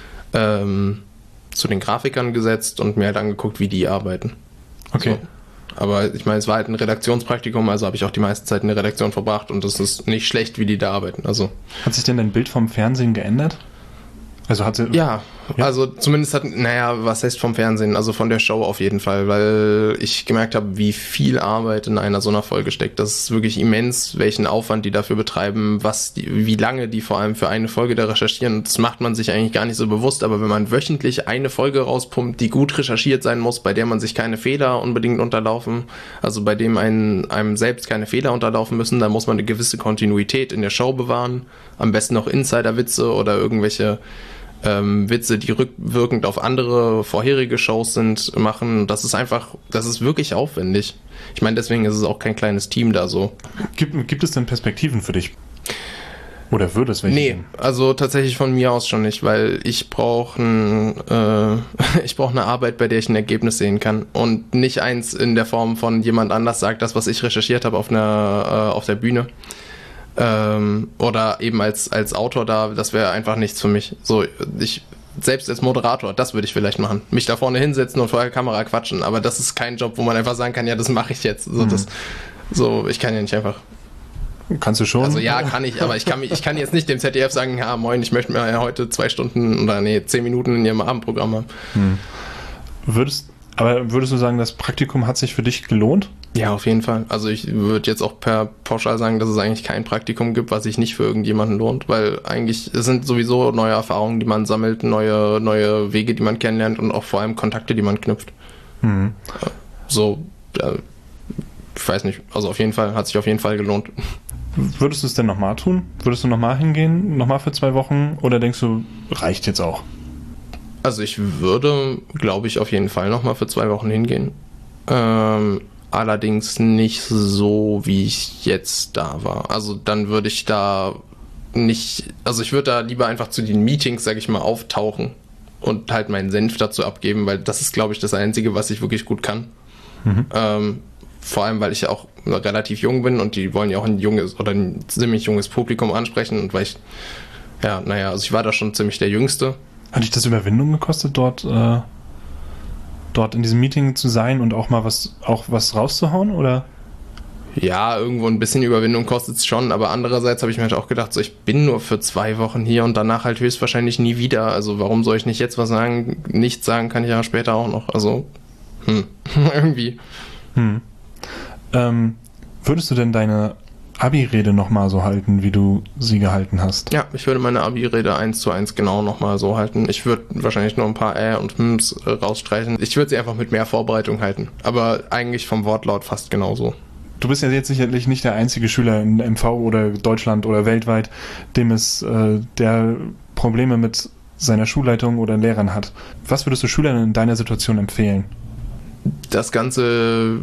zu den Grafikern gesetzt und mir halt angeguckt, wie die arbeiten. Okay. So. Aber ich meine, es war halt ein Redaktionspraktikum, also habe ich auch die meiste Zeit in der Redaktion verbracht und das ist nicht schlecht, wie die da arbeiten. Also. Hat sich denn dein Bild vom Fernsehen geändert? Also ja, also zumindest was heißt vom Fernsehen, also von der Show auf jeden Fall, weil ich gemerkt habe, wie viel Arbeit in einer so einer Folge steckt. Das ist wirklich immens, welchen Aufwand die dafür betreiben, wie lange die vor allem für eine Folge da recherchieren. Das macht man sich eigentlich gar nicht so bewusst, aber wenn man wöchentlich eine Folge rauspumpt, die gut recherchiert sein muss, bei der man sich keine Fehler unbedingt unterlaufen, also bei dem einem selbst keine Fehler unterlaufen müssen, dann muss man eine gewisse Kontinuität in der Show bewahren, am besten noch Insider-Witze oder irgendwelche Witze, die rückwirkend auf andere vorherige Shows machen. Das ist wirklich aufwendig. Ich meine, deswegen ist es auch kein kleines Team da so. Gibt es denn Perspektiven für dich? Oder würde es welche geben? Also tatsächlich von mir aus schon nicht, weil ich brauche eine Arbeit, bei der ich ein Ergebnis sehen kann und nicht eins in der Form von jemand anders sagt das, was ich recherchiert habe auf der Bühne. Oder eben als Autor da, das wäre einfach nichts für mich. So, selbst als Moderator, das würde ich vielleicht machen. Mich da vorne hinsetzen und vor der Kamera quatschen, aber das ist kein Job, wo man einfach sagen kann, ja, das mache ich jetzt. So, So, ich kann ja nicht einfach... Kannst du schon? Also ja, kann ich, aber ich kann jetzt nicht dem ZDF sagen, ja moin, ich möchte mir heute 2 Stunden oder 10 Minuten in ihrem Abendprogramm haben. Würdest du sagen, das Praktikum hat sich für dich gelohnt? Ja, auf jeden Fall. Also ich würde jetzt auch pauschal sagen, dass es eigentlich kein Praktikum gibt, was sich nicht für irgendjemanden lohnt, weil eigentlich es sind sowieso neue Erfahrungen, die man sammelt, neue Wege, die man kennenlernt und auch vor allem Kontakte, die man knüpft. So, ich weiß nicht, also auf jeden Fall, hat sich auf jeden Fall gelohnt. Würdest du es denn nochmal tun? Würdest du nochmal hingehen? Nochmal für 2 Wochen? Oder denkst du, reicht jetzt auch? Also ich würde, glaube ich, auf jeden Fall nochmal für 2 Wochen hingehen. Allerdings nicht so, wie ich jetzt da war. Also dann würde ich da nicht, also ich würde da lieber einfach zu den Meetings, sag ich mal, auftauchen und halt meinen Senf dazu abgeben, weil das ist, glaube ich, das Einzige, was ich wirklich gut kann. Vor allem, weil ich ja auch relativ jung bin und die wollen ja auch ein junges oder ein ziemlich junges Publikum ansprechen und weil ich, also ich war da schon ziemlich der Jüngste. Hat dich das Überwindung gekostet, dort in diesem Meeting zu sein und auch mal was rauszuhauen, oder? Ja, irgendwo ein bisschen Überwindung kostet es schon, aber andererseits habe ich mir halt auch gedacht, so ich bin nur für 2 Wochen hier und danach halt höchstwahrscheinlich nie wieder. Also warum soll ich nicht jetzt was sagen? Nichts sagen kann ich ja später auch noch. Also, irgendwie. Würdest du denn deine Abi-Rede nochmal so halten, wie du sie gehalten hast? Ja, ich würde meine Abi-Rede 1:1 genau nochmal so halten. Ich würde wahrscheinlich nur ein paar und rausstreichen. Ich würde sie einfach mit mehr Vorbereitung halten. Aber eigentlich vom Wortlaut fast genauso. Du bist ja jetzt sicherlich nicht der einzige Schüler in MV oder Deutschland oder weltweit, der Probleme mit seiner Schulleitung oder Lehrern hat. Was würdest du Schülern in deiner Situation empfehlen? Das Ganze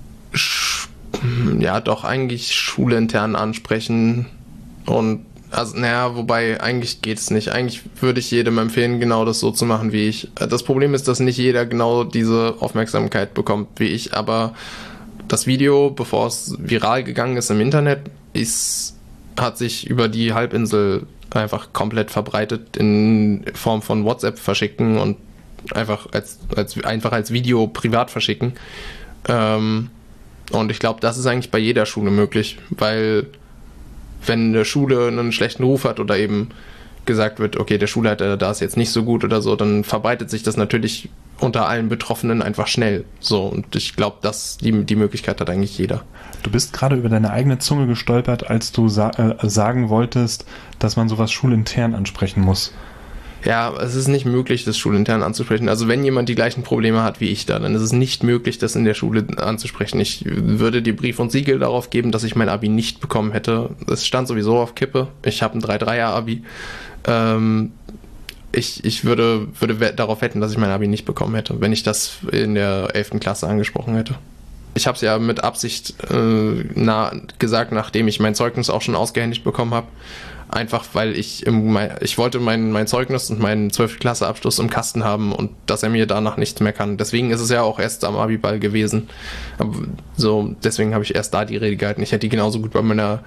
doch eigentlich schulintern ansprechen und wobei eigentlich geht es nicht. Eigentlich würde ich jedem empfehlen, genau das so zu machen wie ich. Das Problem ist, dass nicht jeder genau diese Aufmerksamkeit bekommt wie ich, aber das Video, bevor es viral gegangen ist im Internet, hat sich über die Halbinsel einfach komplett verbreitet in Form von WhatsApp verschicken und einfach als Video privat verschicken. Und ich glaube, das ist eigentlich bei jeder Schule möglich, weil wenn eine Schule einen schlechten Ruf hat oder eben gesagt wird, okay, der Schulleiter da ist jetzt nicht so gut oder so, dann verbreitet sich das natürlich unter allen Betroffenen einfach schnell. So, und ich glaube, die Möglichkeit hat eigentlich jeder. Du bist gerade über deine eigene Zunge gestolpert, als du sagen wolltest, dass man sowas schulintern ansprechen muss. Ja, es ist nicht möglich, das schulintern anzusprechen. Also wenn jemand die gleichen Probleme hat wie ich da, dann ist es nicht möglich, das in der Schule anzusprechen. Ich würde dir Brief und Siegel darauf geben, dass ich mein Abi nicht bekommen hätte. Es stand sowieso auf Kippe. Ich habe ein 3-3er-Abi. Ich würde darauf wetten, dass ich mein Abi nicht bekommen hätte, wenn ich das in der 11. Klasse angesprochen hätte. Ich habe es ja mit Absicht gesagt, nachdem ich mein Zeugnis auch schon ausgehändigt bekommen habe. Einfach weil ich wollte mein Zeugnis und meinen 12. Klasse Abschluss im Kasten haben und dass er mir danach nichts mehr kann. Deswegen ist es ja auch erst am Abiball gewesen. Aber deswegen habe ich erst da die Rede gehalten. Ich hätte die genauso gut bei meiner,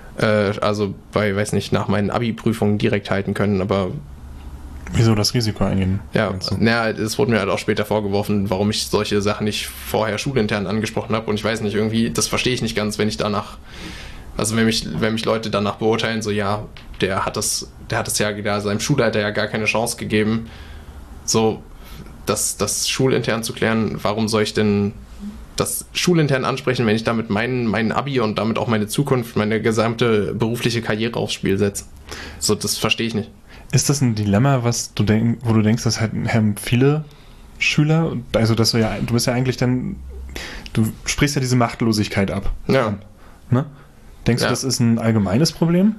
nach meinen Abi-Prüfungen direkt halten können, aber... Wieso das Risiko eingehen? Ja, es wurde mir halt auch später vorgeworfen, warum ich solche Sachen nicht vorher schulintern angesprochen habe und ich weiß nicht, irgendwie, das verstehe ich nicht ganz, wenn ich danach... Also wenn mich Leute danach beurteilen, so ja, der hat das ja seinem Schulleiter ja gar keine Chance gegeben, so das schulintern zu klären, warum soll ich denn das schulintern ansprechen, wenn ich damit mein Abi und damit auch meine Zukunft, meine gesamte berufliche Karriere aufs Spiel setze? So, das verstehe ich nicht. Ist das ein Dilemma, wo du denkst, das haben viele Schüler, also du bist ja eigentlich dann, du sprichst ja diese Machtlosigkeit ab. Ja. Ne? Denkst du, das ist ein allgemeines Problem?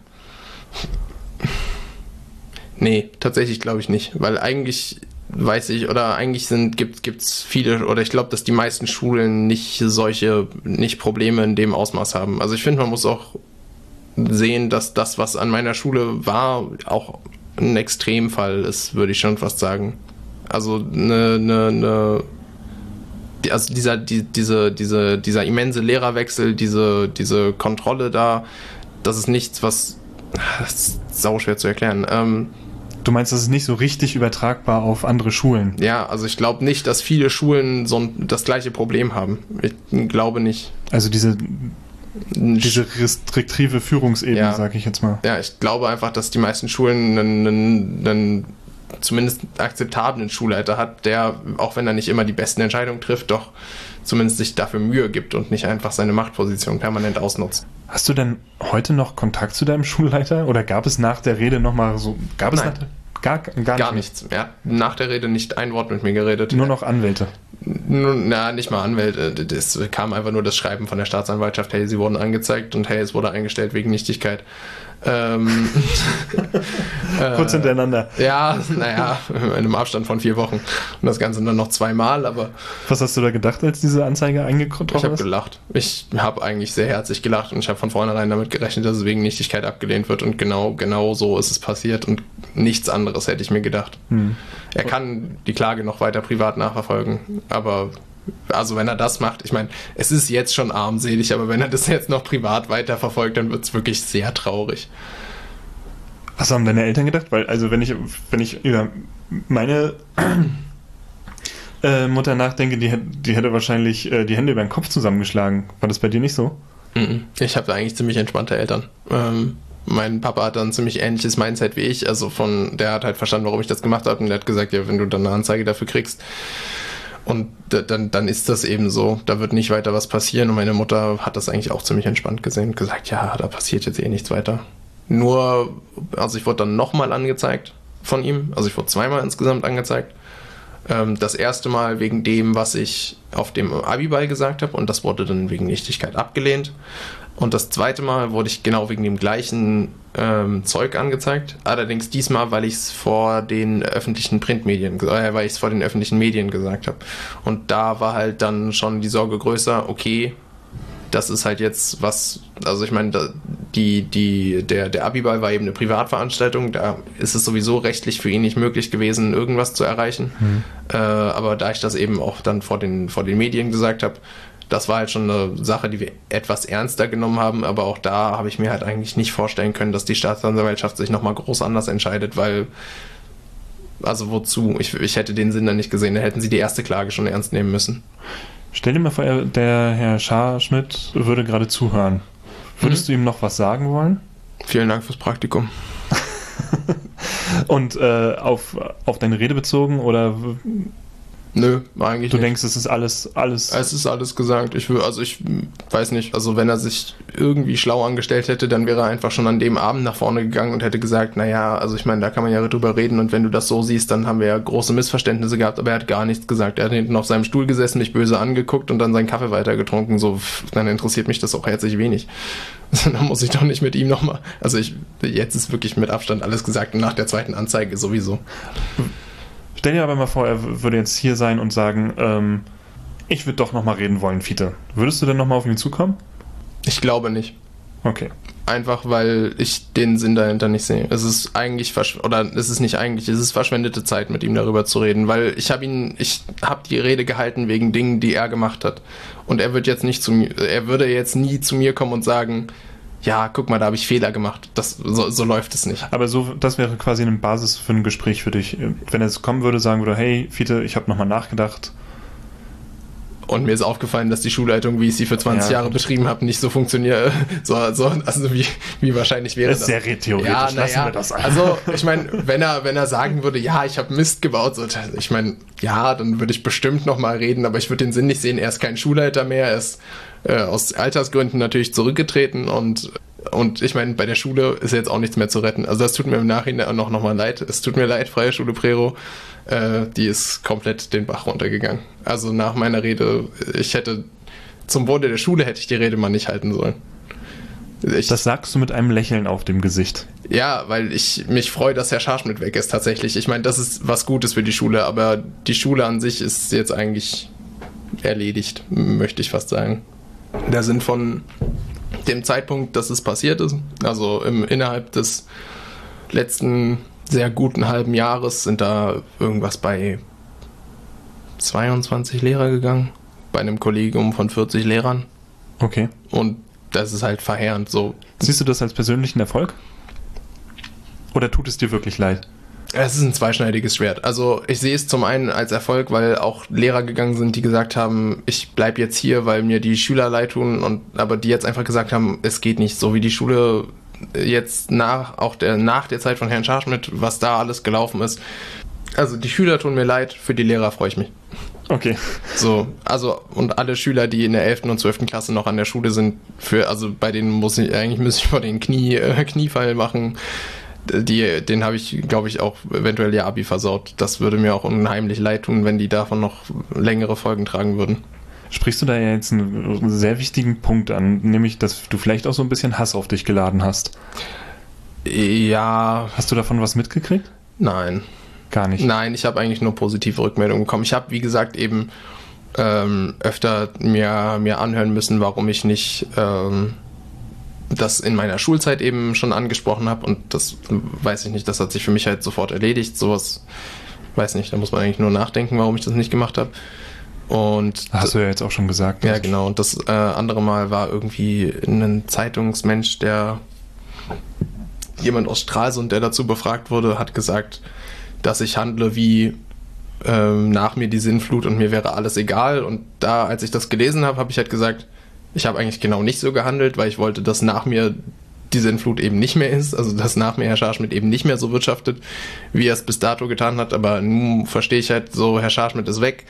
Nee, tatsächlich glaube ich nicht, weil eigentlich gibt's viele, oder ich glaube, dass die meisten Schulen nicht Probleme in dem Ausmaß haben. Also ich finde, man muss auch sehen, dass das, was an meiner Schule war, auch ein Extremfall ist, würde ich schon fast sagen. Also dieser immense Lehrerwechsel, diese Kontrolle da, das ist nichts, das ist sauschwer zu erklären. Du meinst, das ist nicht so richtig übertragbar auf andere Schulen? Ja, also ich glaube nicht, dass viele Schulen das gleiche Problem haben. Ich glaube nicht. Also Diese restriktive Führungsebene, sag ich jetzt mal. Ja, ich glaube einfach, dass die meisten Schulen einen zumindest akzeptablen Schulleiter hat, der, auch wenn er nicht immer die besten Entscheidungen trifft, doch zumindest sich dafür Mühe gibt und nicht einfach seine Machtposition permanent ausnutzt. Hast du denn heute noch Kontakt zu deinem Schulleiter? Oder gab es nach der Rede nochmal so... Nein. Gar Nichts. Er hat nach der Rede nicht ein Wort mit mir geredet. Nur noch Anwälte? Nicht mal Anwälte. Es kam einfach nur das Schreiben von der Staatsanwaltschaft, hey, sie wurden angezeigt und hey, es wurde eingestellt wegen Nichtigkeit. Kurz hintereinander. Ja, naja, in einem Abstand von 4 Wochen. Und das Ganze dann noch 2-mal, aber... Was hast du da gedacht, als diese Anzeige eingetroffen ist? Ich habe gelacht. Ich habe eigentlich sehr herzlich gelacht und ich habe von vornherein damit gerechnet, dass es wegen Nichtigkeit abgelehnt wird und genau so ist es passiert und nichts anderes hätte ich mir gedacht. Er kann die Klage noch weiter privat nachverfolgen, aber... Also wenn er das macht, ich meine, es ist jetzt schon armselig, aber wenn er das jetzt noch privat weiterverfolgt, dann wird es wirklich sehr traurig. Was haben deine Eltern gedacht? Weil, also wenn ich über meine Mutter nachdenke, die hätte wahrscheinlich die Hände über den Kopf zusammengeschlagen. War das bei dir nicht so? Ich habe eigentlich ziemlich entspannte Eltern. Mein Papa hat dann ein ziemlich ähnliches Mindset wie ich, also der hat halt verstanden, warum ich das gemacht habe und der hat gesagt, ja, wenn du dann eine Anzeige dafür kriegst, und dann ist das eben so, da wird nicht weiter was passieren und meine Mutter hat das eigentlich auch ziemlich entspannt gesehen und gesagt, ja, da passiert jetzt eh nichts weiter. Nur, also ich wurde dann nochmal angezeigt von ihm, also ich wurde 2-mal insgesamt angezeigt. Das erste Mal wegen dem, was ich auf dem Abiball gesagt habe und das wurde dann wegen Nichtigkeit abgelehnt. Und das zweite Mal wurde ich genau wegen dem gleichen Zeug angezeigt. Allerdings diesmal, weil ich es vor den öffentlichen Medien gesagt habe. Und da war halt dann schon die Sorge größer, okay, das ist halt jetzt was, also ich meine, der Abiball war eben eine Privatveranstaltung, da ist es sowieso rechtlich für ihn nicht möglich gewesen, irgendwas zu erreichen. Aber da ich das eben auch dann vor den Medien gesagt habe, das war halt schon eine Sache, die wir etwas ernster genommen haben, aber auch da habe ich mir halt eigentlich nicht vorstellen können, dass die Staatsanwaltschaft sich nochmal groß anders entscheidet, weil, also wozu? Ich hätte den Sinn dann nicht gesehen, da hätten sie die erste Klage schon ernst nehmen müssen. Stell dir mal vor, der Herr Scharschmidt würde gerade zuhören. Würdest du ihm noch was sagen wollen? Vielen Dank fürs Praktikum. Und auf deine Rede bezogen oder... Nö, eigentlich nicht. Du denkst, es ist alles... Es ist alles gesagt. Ich weiß nicht, also wenn er sich irgendwie schlau angestellt hätte, dann wäre er einfach schon an dem Abend nach vorne gegangen und hätte gesagt, naja, also ich meine, da kann man ja drüber reden und wenn du das so siehst, dann haben wir ja große Missverständnisse gehabt, aber er hat gar nichts gesagt. Er hat hinten auf seinem Stuhl gesessen, mich böse angeguckt und dann seinen Kaffee weitergetrunken. So, dann interessiert mich das auch herzlich wenig. Dann muss ich doch nicht mit ihm nochmal... Also jetzt ist wirklich mit Abstand alles gesagt und nach der zweiten Anzeige sowieso. Stell dir aber mal vor, er würde jetzt hier sein und sagen, ich würde doch nochmal reden wollen, Fiete. Würdest du denn nochmal auf ihn zukommen? Ich glaube nicht. Okay. Einfach, weil ich den Sinn dahinter nicht sehe. Es ist verschwendete Zeit, mit ihm darüber zu reden, weil ich habe die Rede gehalten wegen Dingen, die er gemacht hat. Und er würde jetzt nie zu mir kommen und sagen, ja, guck mal, da habe ich Fehler gemacht. So läuft es nicht. Aber das wäre quasi eine Basis für ein Gespräch für dich. Wenn er kommen würde, sagen würde, hey, Fiete, ich habe nochmal nachgedacht. Und mir ist aufgefallen, dass die Schulleitung, wie ich sie für 20 Jahre beschrieben habe, nicht so funktioniert. Also wie wahrscheinlich wäre das. Das ist sehr theoretisch. Ja, lassen wir das an. Also, ich meine, wenn er sagen würde, ja, ich habe Mist gebaut, so, ich meine, ja, dann würde ich bestimmt nochmal reden, aber ich würde den Sinn nicht sehen. Er ist kein Schulleiter mehr, er ist aus Altersgründen natürlich zurückgetreten und ich meine, bei der Schule ist jetzt auch nichts mehr zu retten. Also das tut mir im Nachhinein nochmal leid. Es tut mir leid, Freie Schule Prero. Die ist komplett den Bach runtergegangen. Also nach meiner Rede, zum Wohle der Schule hätte ich die Rede mal nicht halten sollen. Das sagst du mit einem Lächeln auf dem Gesicht. Ja, weil ich mich freue, dass Herr Scharschmidt weg ist tatsächlich. Ich meine, das ist was Gutes für die Schule, aber die Schule an sich ist jetzt eigentlich erledigt, möchte ich fast sagen. Der Sinn von dem Zeitpunkt, dass es passiert ist, also innerhalb des letzten sehr guten halben Jahres sind da irgendwas bei 22 Lehrer gegangen, bei einem Kollegium von 40 Lehrern. Okay. Und das ist halt verheerend so. Siehst du das als persönlichen Erfolg? Oder tut es dir wirklich leid? Es ist ein zweischneidiges Schwert. Also ich sehe es zum einen als Erfolg, weil auch Lehrer gegangen sind, die gesagt haben, ich bleibe jetzt hier, weil mir die Schüler leid tun, aber die jetzt einfach gesagt haben, es geht nicht, so wie die Schule jetzt nach der Zeit von Herrn Scharschmidt, was da alles gelaufen ist. Also die Schüler tun mir leid, für die Lehrer freue ich mich. Okay. So, also und alle Schüler, die in der 11. und 12. Klasse noch an der Schule sind, bei denen müsste ich vor den Kniefall machen. Den habe ich, glaube ich, auch eventuell ihr Abi versaut. Das würde mir auch unheimlich leid tun, wenn die davon noch längere Folgen tragen würden. Sprichst du da ja jetzt einen sehr wichtigen Punkt an, nämlich, dass du vielleicht auch so ein bisschen Hass auf dich geladen hast. Ja. Hast du davon was mitgekriegt? Nein. Gar nicht? Nein, ich habe eigentlich nur positive Rückmeldungen bekommen. Ich habe, wie gesagt, eben öfter mir anhören müssen, warum ich nicht das in meiner Schulzeit eben schon angesprochen habe, und das weiß ich nicht, das hat sich für mich halt sofort erledigt. Sowas, weiß nicht, da muss man eigentlich nur nachdenken, warum ich das nicht gemacht habe. Und hast du ja jetzt auch schon gesagt. Ja, genau. Und das andere Mal war irgendwie ein Zeitungsmensch, jemand aus Stralsund, der dazu befragt wurde, hat gesagt, dass ich handle wie nach mir die Sinnflut und mir wäre alles egal. Und da, als ich das gelesen habe, habe ich halt gesagt, ich habe eigentlich genau nicht so gehandelt, weil ich wollte, dass nach mir die Sinnflut eben nicht mehr ist, also dass nach mir Herr Scharschmidt eben nicht mehr so wirtschaftet, wie er es bis dato getan hat. Aber nun verstehe ich halt so, Herr Scharschmidt ist weg.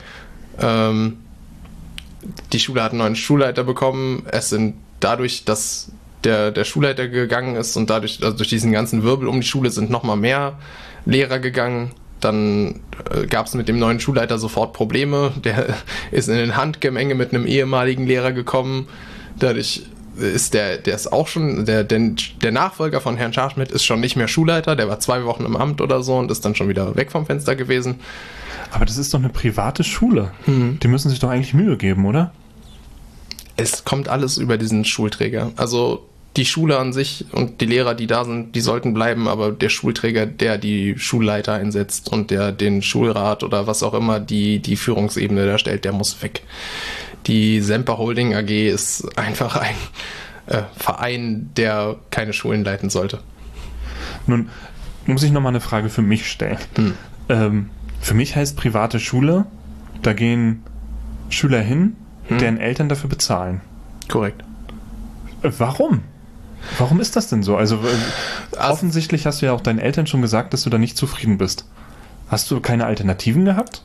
Die Schule hat einen neuen Schulleiter bekommen. Es sind dadurch, dass der Schulleiter gegangen ist und dadurch, also durch diesen ganzen Wirbel um die Schule sind nochmal mehr Lehrer gegangen. Dann gab es mit dem neuen Schulleiter sofort Probleme. Der ist in ein Handgemenge mit einem ehemaligen Lehrer gekommen. Dadurch ist der ist auch schon, der Nachfolger von Herrn Scharschmidt ist schon nicht mehr Schulleiter. Der war 2 Wochen im Amt oder so und ist dann schon wieder weg vom Fenster gewesen. Aber das ist doch eine private Schule. Die müssen sich doch eigentlich Mühe geben, oder? Es kommt alles über diesen Schulträger. Also die Schule an sich und die Lehrer, die da sind, die sollten bleiben, aber der Schulträger, der die Schulleiter einsetzt und der den Schulrat oder was auch immer die Führungsebene da stellt, der muss weg. Die Semper Holding AG ist einfach ein Verein, der keine Schulen leiten sollte. Nun muss ich nochmal eine Frage für mich stellen. Für mich heißt private Schule, da gehen Schüler hin, deren Eltern dafür bezahlen. Korrekt. Warum? Warum ist das denn so? Also offensichtlich hast du ja auch deinen Eltern schon gesagt, dass du da nicht zufrieden bist. Hast du keine Alternativen gehabt?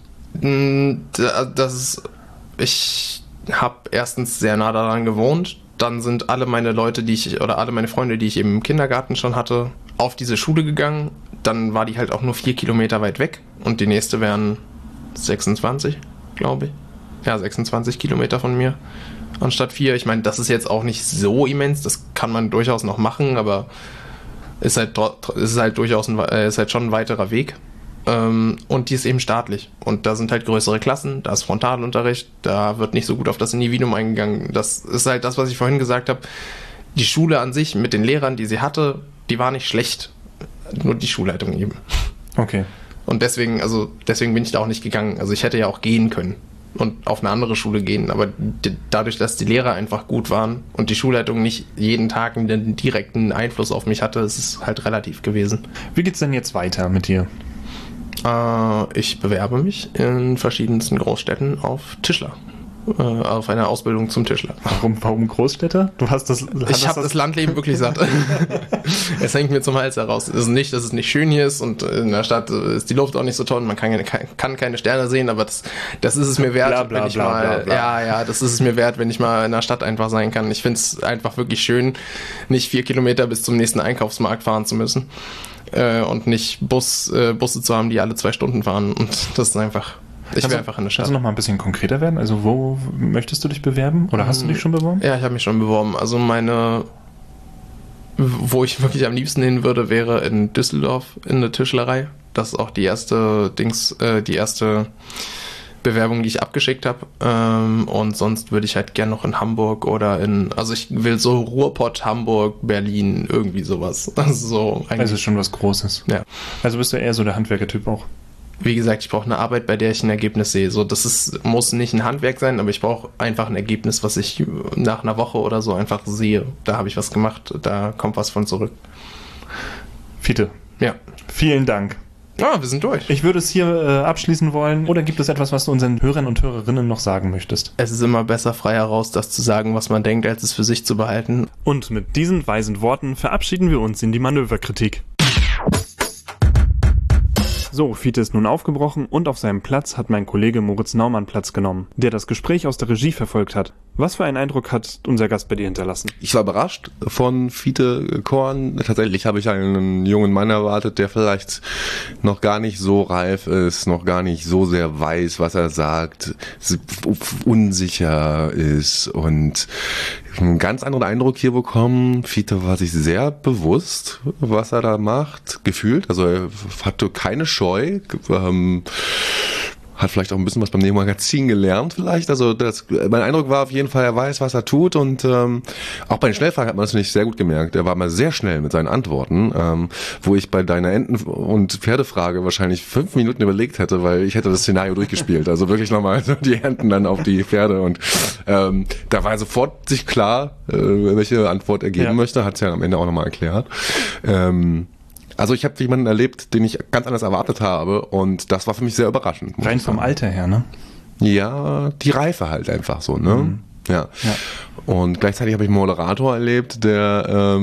Ich habe erstens sehr nah daran gewohnt. Dann sind alle meine Freunde, die ich eben im Kindergarten schon hatte, auf diese Schule gegangen. Dann war die halt auch nur 4 Kilometer weit weg und die nächste wären 26, glaube ich. Ja, 26 Kilometer von mir anstatt 4. Ich meine, das ist jetzt auch nicht so immens, das kann man durchaus noch machen, aber ist halt schon ein weiterer Weg. Und die ist eben staatlich. Und da sind halt größere Klassen, da ist Frontalunterricht, da wird nicht so gut auf das Individuum eingegangen. Das ist halt das, was ich vorhin gesagt habe. Die Schule an sich mit den Lehrern, die sie hatte, die war nicht schlecht. Nur die Schulleitung eben. Okay. Und deswegen bin ich da auch nicht gegangen. Also ich hätte ja auch gehen können und auf eine andere Schule gehen, aber dadurch, dass die Lehrer einfach gut waren und die Schulleitung nicht jeden Tag einen direkten Einfluss auf mich hatte, ist es halt relativ gewesen. Wie geht's denn jetzt weiter mit dir? Ich bewerbe mich in verschiedensten Großstädten auf Tischler. Auf eine Ausbildung zum Tischler. Warum Großstädter? Ich habe das Landleben wirklich satt. Es hängt mir zum Hals heraus. Es ist nicht, dass es nicht schön hier ist und in der Stadt ist die Luft auch nicht so toll und man kann keine Sterne sehen, aber das ist es mir wert, wenn ich mal. Ja, das ist es mir wert, wenn ich mal in der Stadt einfach sein kann. Ich finde es einfach wirklich schön, nicht 4 Kilometer bis zum nächsten Einkaufsmarkt fahren zu müssen und nicht Busse zu haben, die alle 2 Stunden fahren, und das ist einfach. Ich will einfach in der Stadt. Kannst du noch mal ein bisschen konkreter werden? Also wo möchtest du dich bewerben? Oder hast du dich schon beworben? Ja, ich habe mich schon beworben. Also wo ich wirklich am liebsten hin würde, wäre in Düsseldorf in der Tischlerei. Das ist auch die erste Bewerbung, die ich abgeschickt habe. Und sonst würde ich halt gerne noch in Hamburg also ich will so Ruhrpott, Hamburg, Berlin, irgendwie sowas. Also schon was Großes. Ja. Also bist du eher so der Handwerker-Typ auch? Wie gesagt, ich brauche eine Arbeit, bei der ich ein Ergebnis sehe. So, muss nicht ein Handwerk sein, aber ich brauche einfach ein Ergebnis, was ich nach einer Woche oder so einfach sehe. Da habe ich was gemacht, da kommt was von zurück. Fiete. Ja. Vielen Dank. Ah, wir sind durch. Ich würde es hier abschließen wollen. Oder gibt es etwas, was du unseren Hörern und Hörerinnen noch sagen möchtest? Es ist immer besser, frei heraus das zu sagen, was man denkt, als es für sich zu behalten. Und mit diesen weisen Worten verabschieden wir uns in die Manöverkritik. So, Fiete ist nun aufgebrochen und auf seinem Platz hat mein Kollege Moritz Naumann Platz genommen, der das Gespräch aus der Regie verfolgt hat. Was für einen Eindruck hat unser Gast bei dir hinterlassen? Ich war überrascht von Fiete Korn. Tatsächlich habe ich einen jungen Mann erwartet, der vielleicht noch gar nicht so reif ist, noch gar nicht so sehr weiß, was er sagt, unsicher ist und einen ganz anderen Eindruck hier bekommen. Fiete war sich sehr bewusst, was er da macht, gefühlt. Also er hatte keine Scheu, hat vielleicht auch ein bisschen was beim Neo-Magazin gelernt vielleicht. Also mein Eindruck war auf jeden Fall, er weiß, was er tut und auch bei den Schnellfragen hat man das nicht sehr gut gemerkt. Er war mal sehr schnell mit seinen Antworten, wo ich bei deiner Enten- und Pferdefrage wahrscheinlich 5 Minuten überlegt hätte, weil ich hätte das Szenario durchgespielt. Also wirklich nochmal so die Enten dann auf die Pferde und da war sofort sich klar, welche Antwort er geben möchte, hat es ja am Ende auch nochmal erklärt. Also ich habe jemanden erlebt, den ich ganz anders erwartet habe und das war für mich sehr überraschend. Rein vom Alter her, ne? Ja, die Reife halt einfach so, ne? Mhm. Ja. Und gleichzeitig habe ich einen Moderator erlebt, der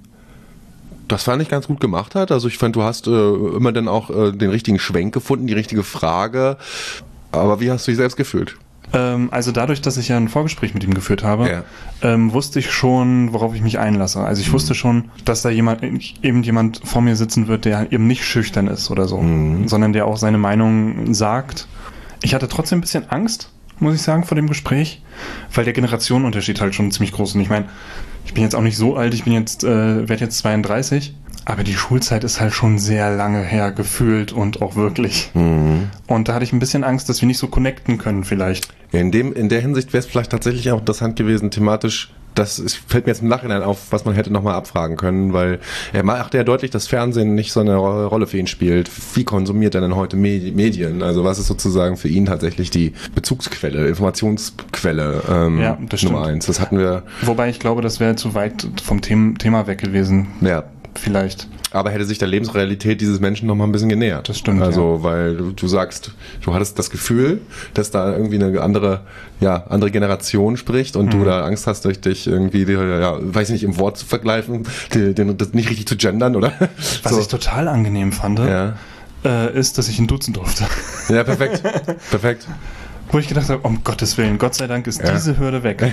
das fand ich ganz gut gemacht hat. Also ich fand, du hast immer dann auch den richtigen Schwenk gefunden, die richtige Frage. Aber wie hast du dich selbst gefühlt? Also dadurch, dass ich ja ein Vorgespräch mit ihm geführt habe, wusste ich schon, worauf ich mich einlasse. Also ich wusste schon, dass da jemand vor mir sitzen wird, der eben nicht schüchtern ist oder so, sondern der auch seine Meinung sagt. Ich hatte trotzdem ein bisschen Angst, muss ich sagen, vor dem Gespräch, weil der Generationenunterschied halt schon ziemlich groß ist. Und ich meine, ich bin jetzt auch nicht so alt, ich bin jetzt, werde jetzt 32, aber die Schulzeit ist halt schon sehr lange her gefühlt und auch wirklich. Und da hatte ich ein bisschen Angst, dass wir nicht so connecten können vielleicht. In der Hinsicht wäre es vielleicht tatsächlich auch interessant gewesen, thematisch, fällt mir jetzt im Nachhinein auf, was man hätte nochmal abfragen können, weil er macht ja deutlich, dass Fernsehen nicht so eine Rolle für ihn spielt. Wie konsumiert er denn heute Medien? Also was ist sozusagen für ihn tatsächlich die Bezugsquelle, Informationsquelle Nummer 1? Das hatten wir. Wobei ich glaube, das wäre zu weit vom Thema weg gewesen. Ja. Vielleicht. Aber hätte sich der Lebensrealität dieses Menschen noch mal ein bisschen genähert. Das stimmt. Also, weil du sagst, du hattest das Gefühl, dass da irgendwie eine andere Generation spricht und du da Angst hast, durch dich irgendwie, weiß nicht, im Wort zu vergleichen, das nicht richtig zu gendern, oder? Was ich total angenehm fand, ist, dass ich ihn duzen durfte. Ja, perfekt. Perfekt. Wo ich gedacht habe, um Gottes Willen, Gott sei Dank ist diese Hürde weg.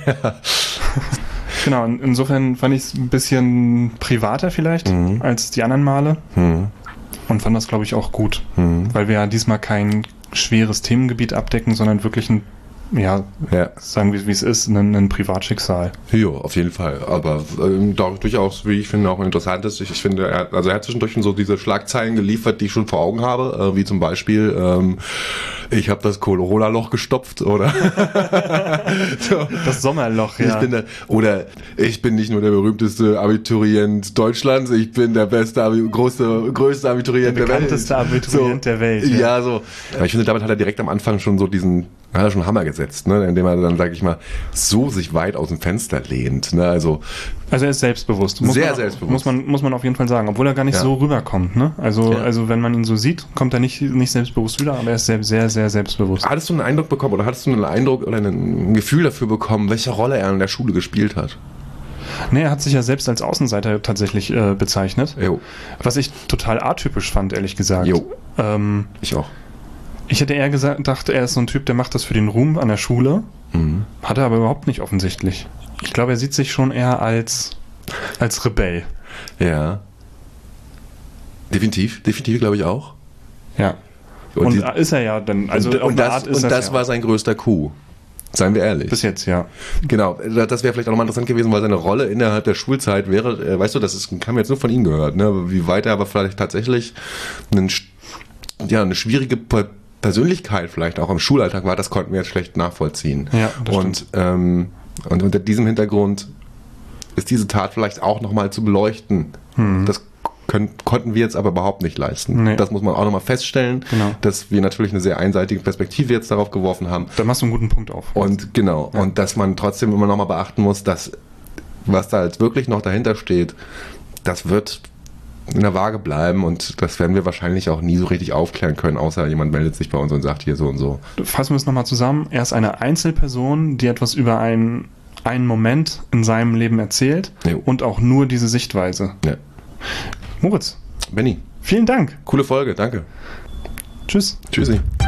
Genau, insofern fand ich es ein bisschen privater vielleicht als die anderen Male und fand das, glaube ich, auch gut, weil wir ja diesmal kein schweres Themengebiet abdecken, sondern wirklich sagen wir, wie es ist, ein Privatschicksal. Ja, auf jeden Fall, aber durchaus, wie ich finde, auch interessant ist. Ich finde, er hat zwischendurch schon so diese Schlagzeilen geliefert, die ich schon vor Augen habe, wie zum Beispiel ich habe das Corona-Loch gestopft, oder? So. Das Sommerloch, ja. Ich bin nicht nur der berühmteste Abiturient Deutschlands, ich bin der beste, größte Abiturient der Welt. Der bekannteste Abiturient der Welt. Ja, so. Aber ich finde, damit hat er direkt am Anfang schon so hat er schon Hammer gesetzt, ne? Indem er dann, sag ich mal, so sich weit aus dem Fenster lehnt. Ne? Also er ist selbstbewusst. Selbstbewusst. Muss man auf jeden Fall sagen, obwohl er gar nicht so rüberkommt. Ne? Also wenn man ihn so sieht, kommt er nicht selbstbewusst wieder, aber er ist sehr, sehr, sehr selbstbewusst. Hattest du einen Eindruck bekommen oder hattest du einen Eindruck oder ein Gefühl dafür bekommen, welche Rolle er in der Schule gespielt hat? Nee, er hat sich ja selbst als Außenseiter tatsächlich bezeichnet. Jo. Was ich total atypisch fand, ehrlich gesagt. Jo. Ich auch. Ich hätte eher gedacht, er ist so ein Typ, der macht das für den Ruhm an der Schule. Hat er aber überhaupt nicht offensichtlich. Ich glaube, er sieht sich schon eher als Rebell. Ja. Definitiv glaube ich auch. Ja. Und ist er ja dann. Also das war sein größter Coup. Seien wir ehrlich. Bis jetzt, ja. Genau, das wäre vielleicht auch nochmal interessant gewesen, weil seine Rolle innerhalb der Schulzeit wäre, weißt du, haben wir jetzt nur von ihm gehört, ne? Wie weit er aber vielleicht tatsächlich eine schwierige Persönlichkeit vielleicht auch im Schulalltag war, das konnten wir jetzt schlecht nachvollziehen. Ja, das stimmt. Und unter diesem Hintergrund ist diese Tat vielleicht auch nochmal zu beleuchten. Das konnten wir jetzt aber überhaupt nicht leisten. Nee. Das muss man auch nochmal feststellen, dass wir natürlich eine sehr einseitige Perspektive jetzt darauf geworfen haben. Da machst du einen guten Punkt auf. Und und dass man trotzdem immer nochmal beachten muss, dass was da jetzt wirklich noch dahinter steht, das wird in der Waage bleiben und das werden wir wahrscheinlich auch nie so richtig aufklären können, außer jemand meldet sich bei uns und sagt hier so und so. Fassen wir es nochmal zusammen. Er ist eine Einzelperson, die etwas über einen Moment in seinem Leben erzählt und auch nur diese Sichtweise. Ja. Moritz. Benni. Vielen Dank. Coole Folge, danke. Tschüss. Tschüssi.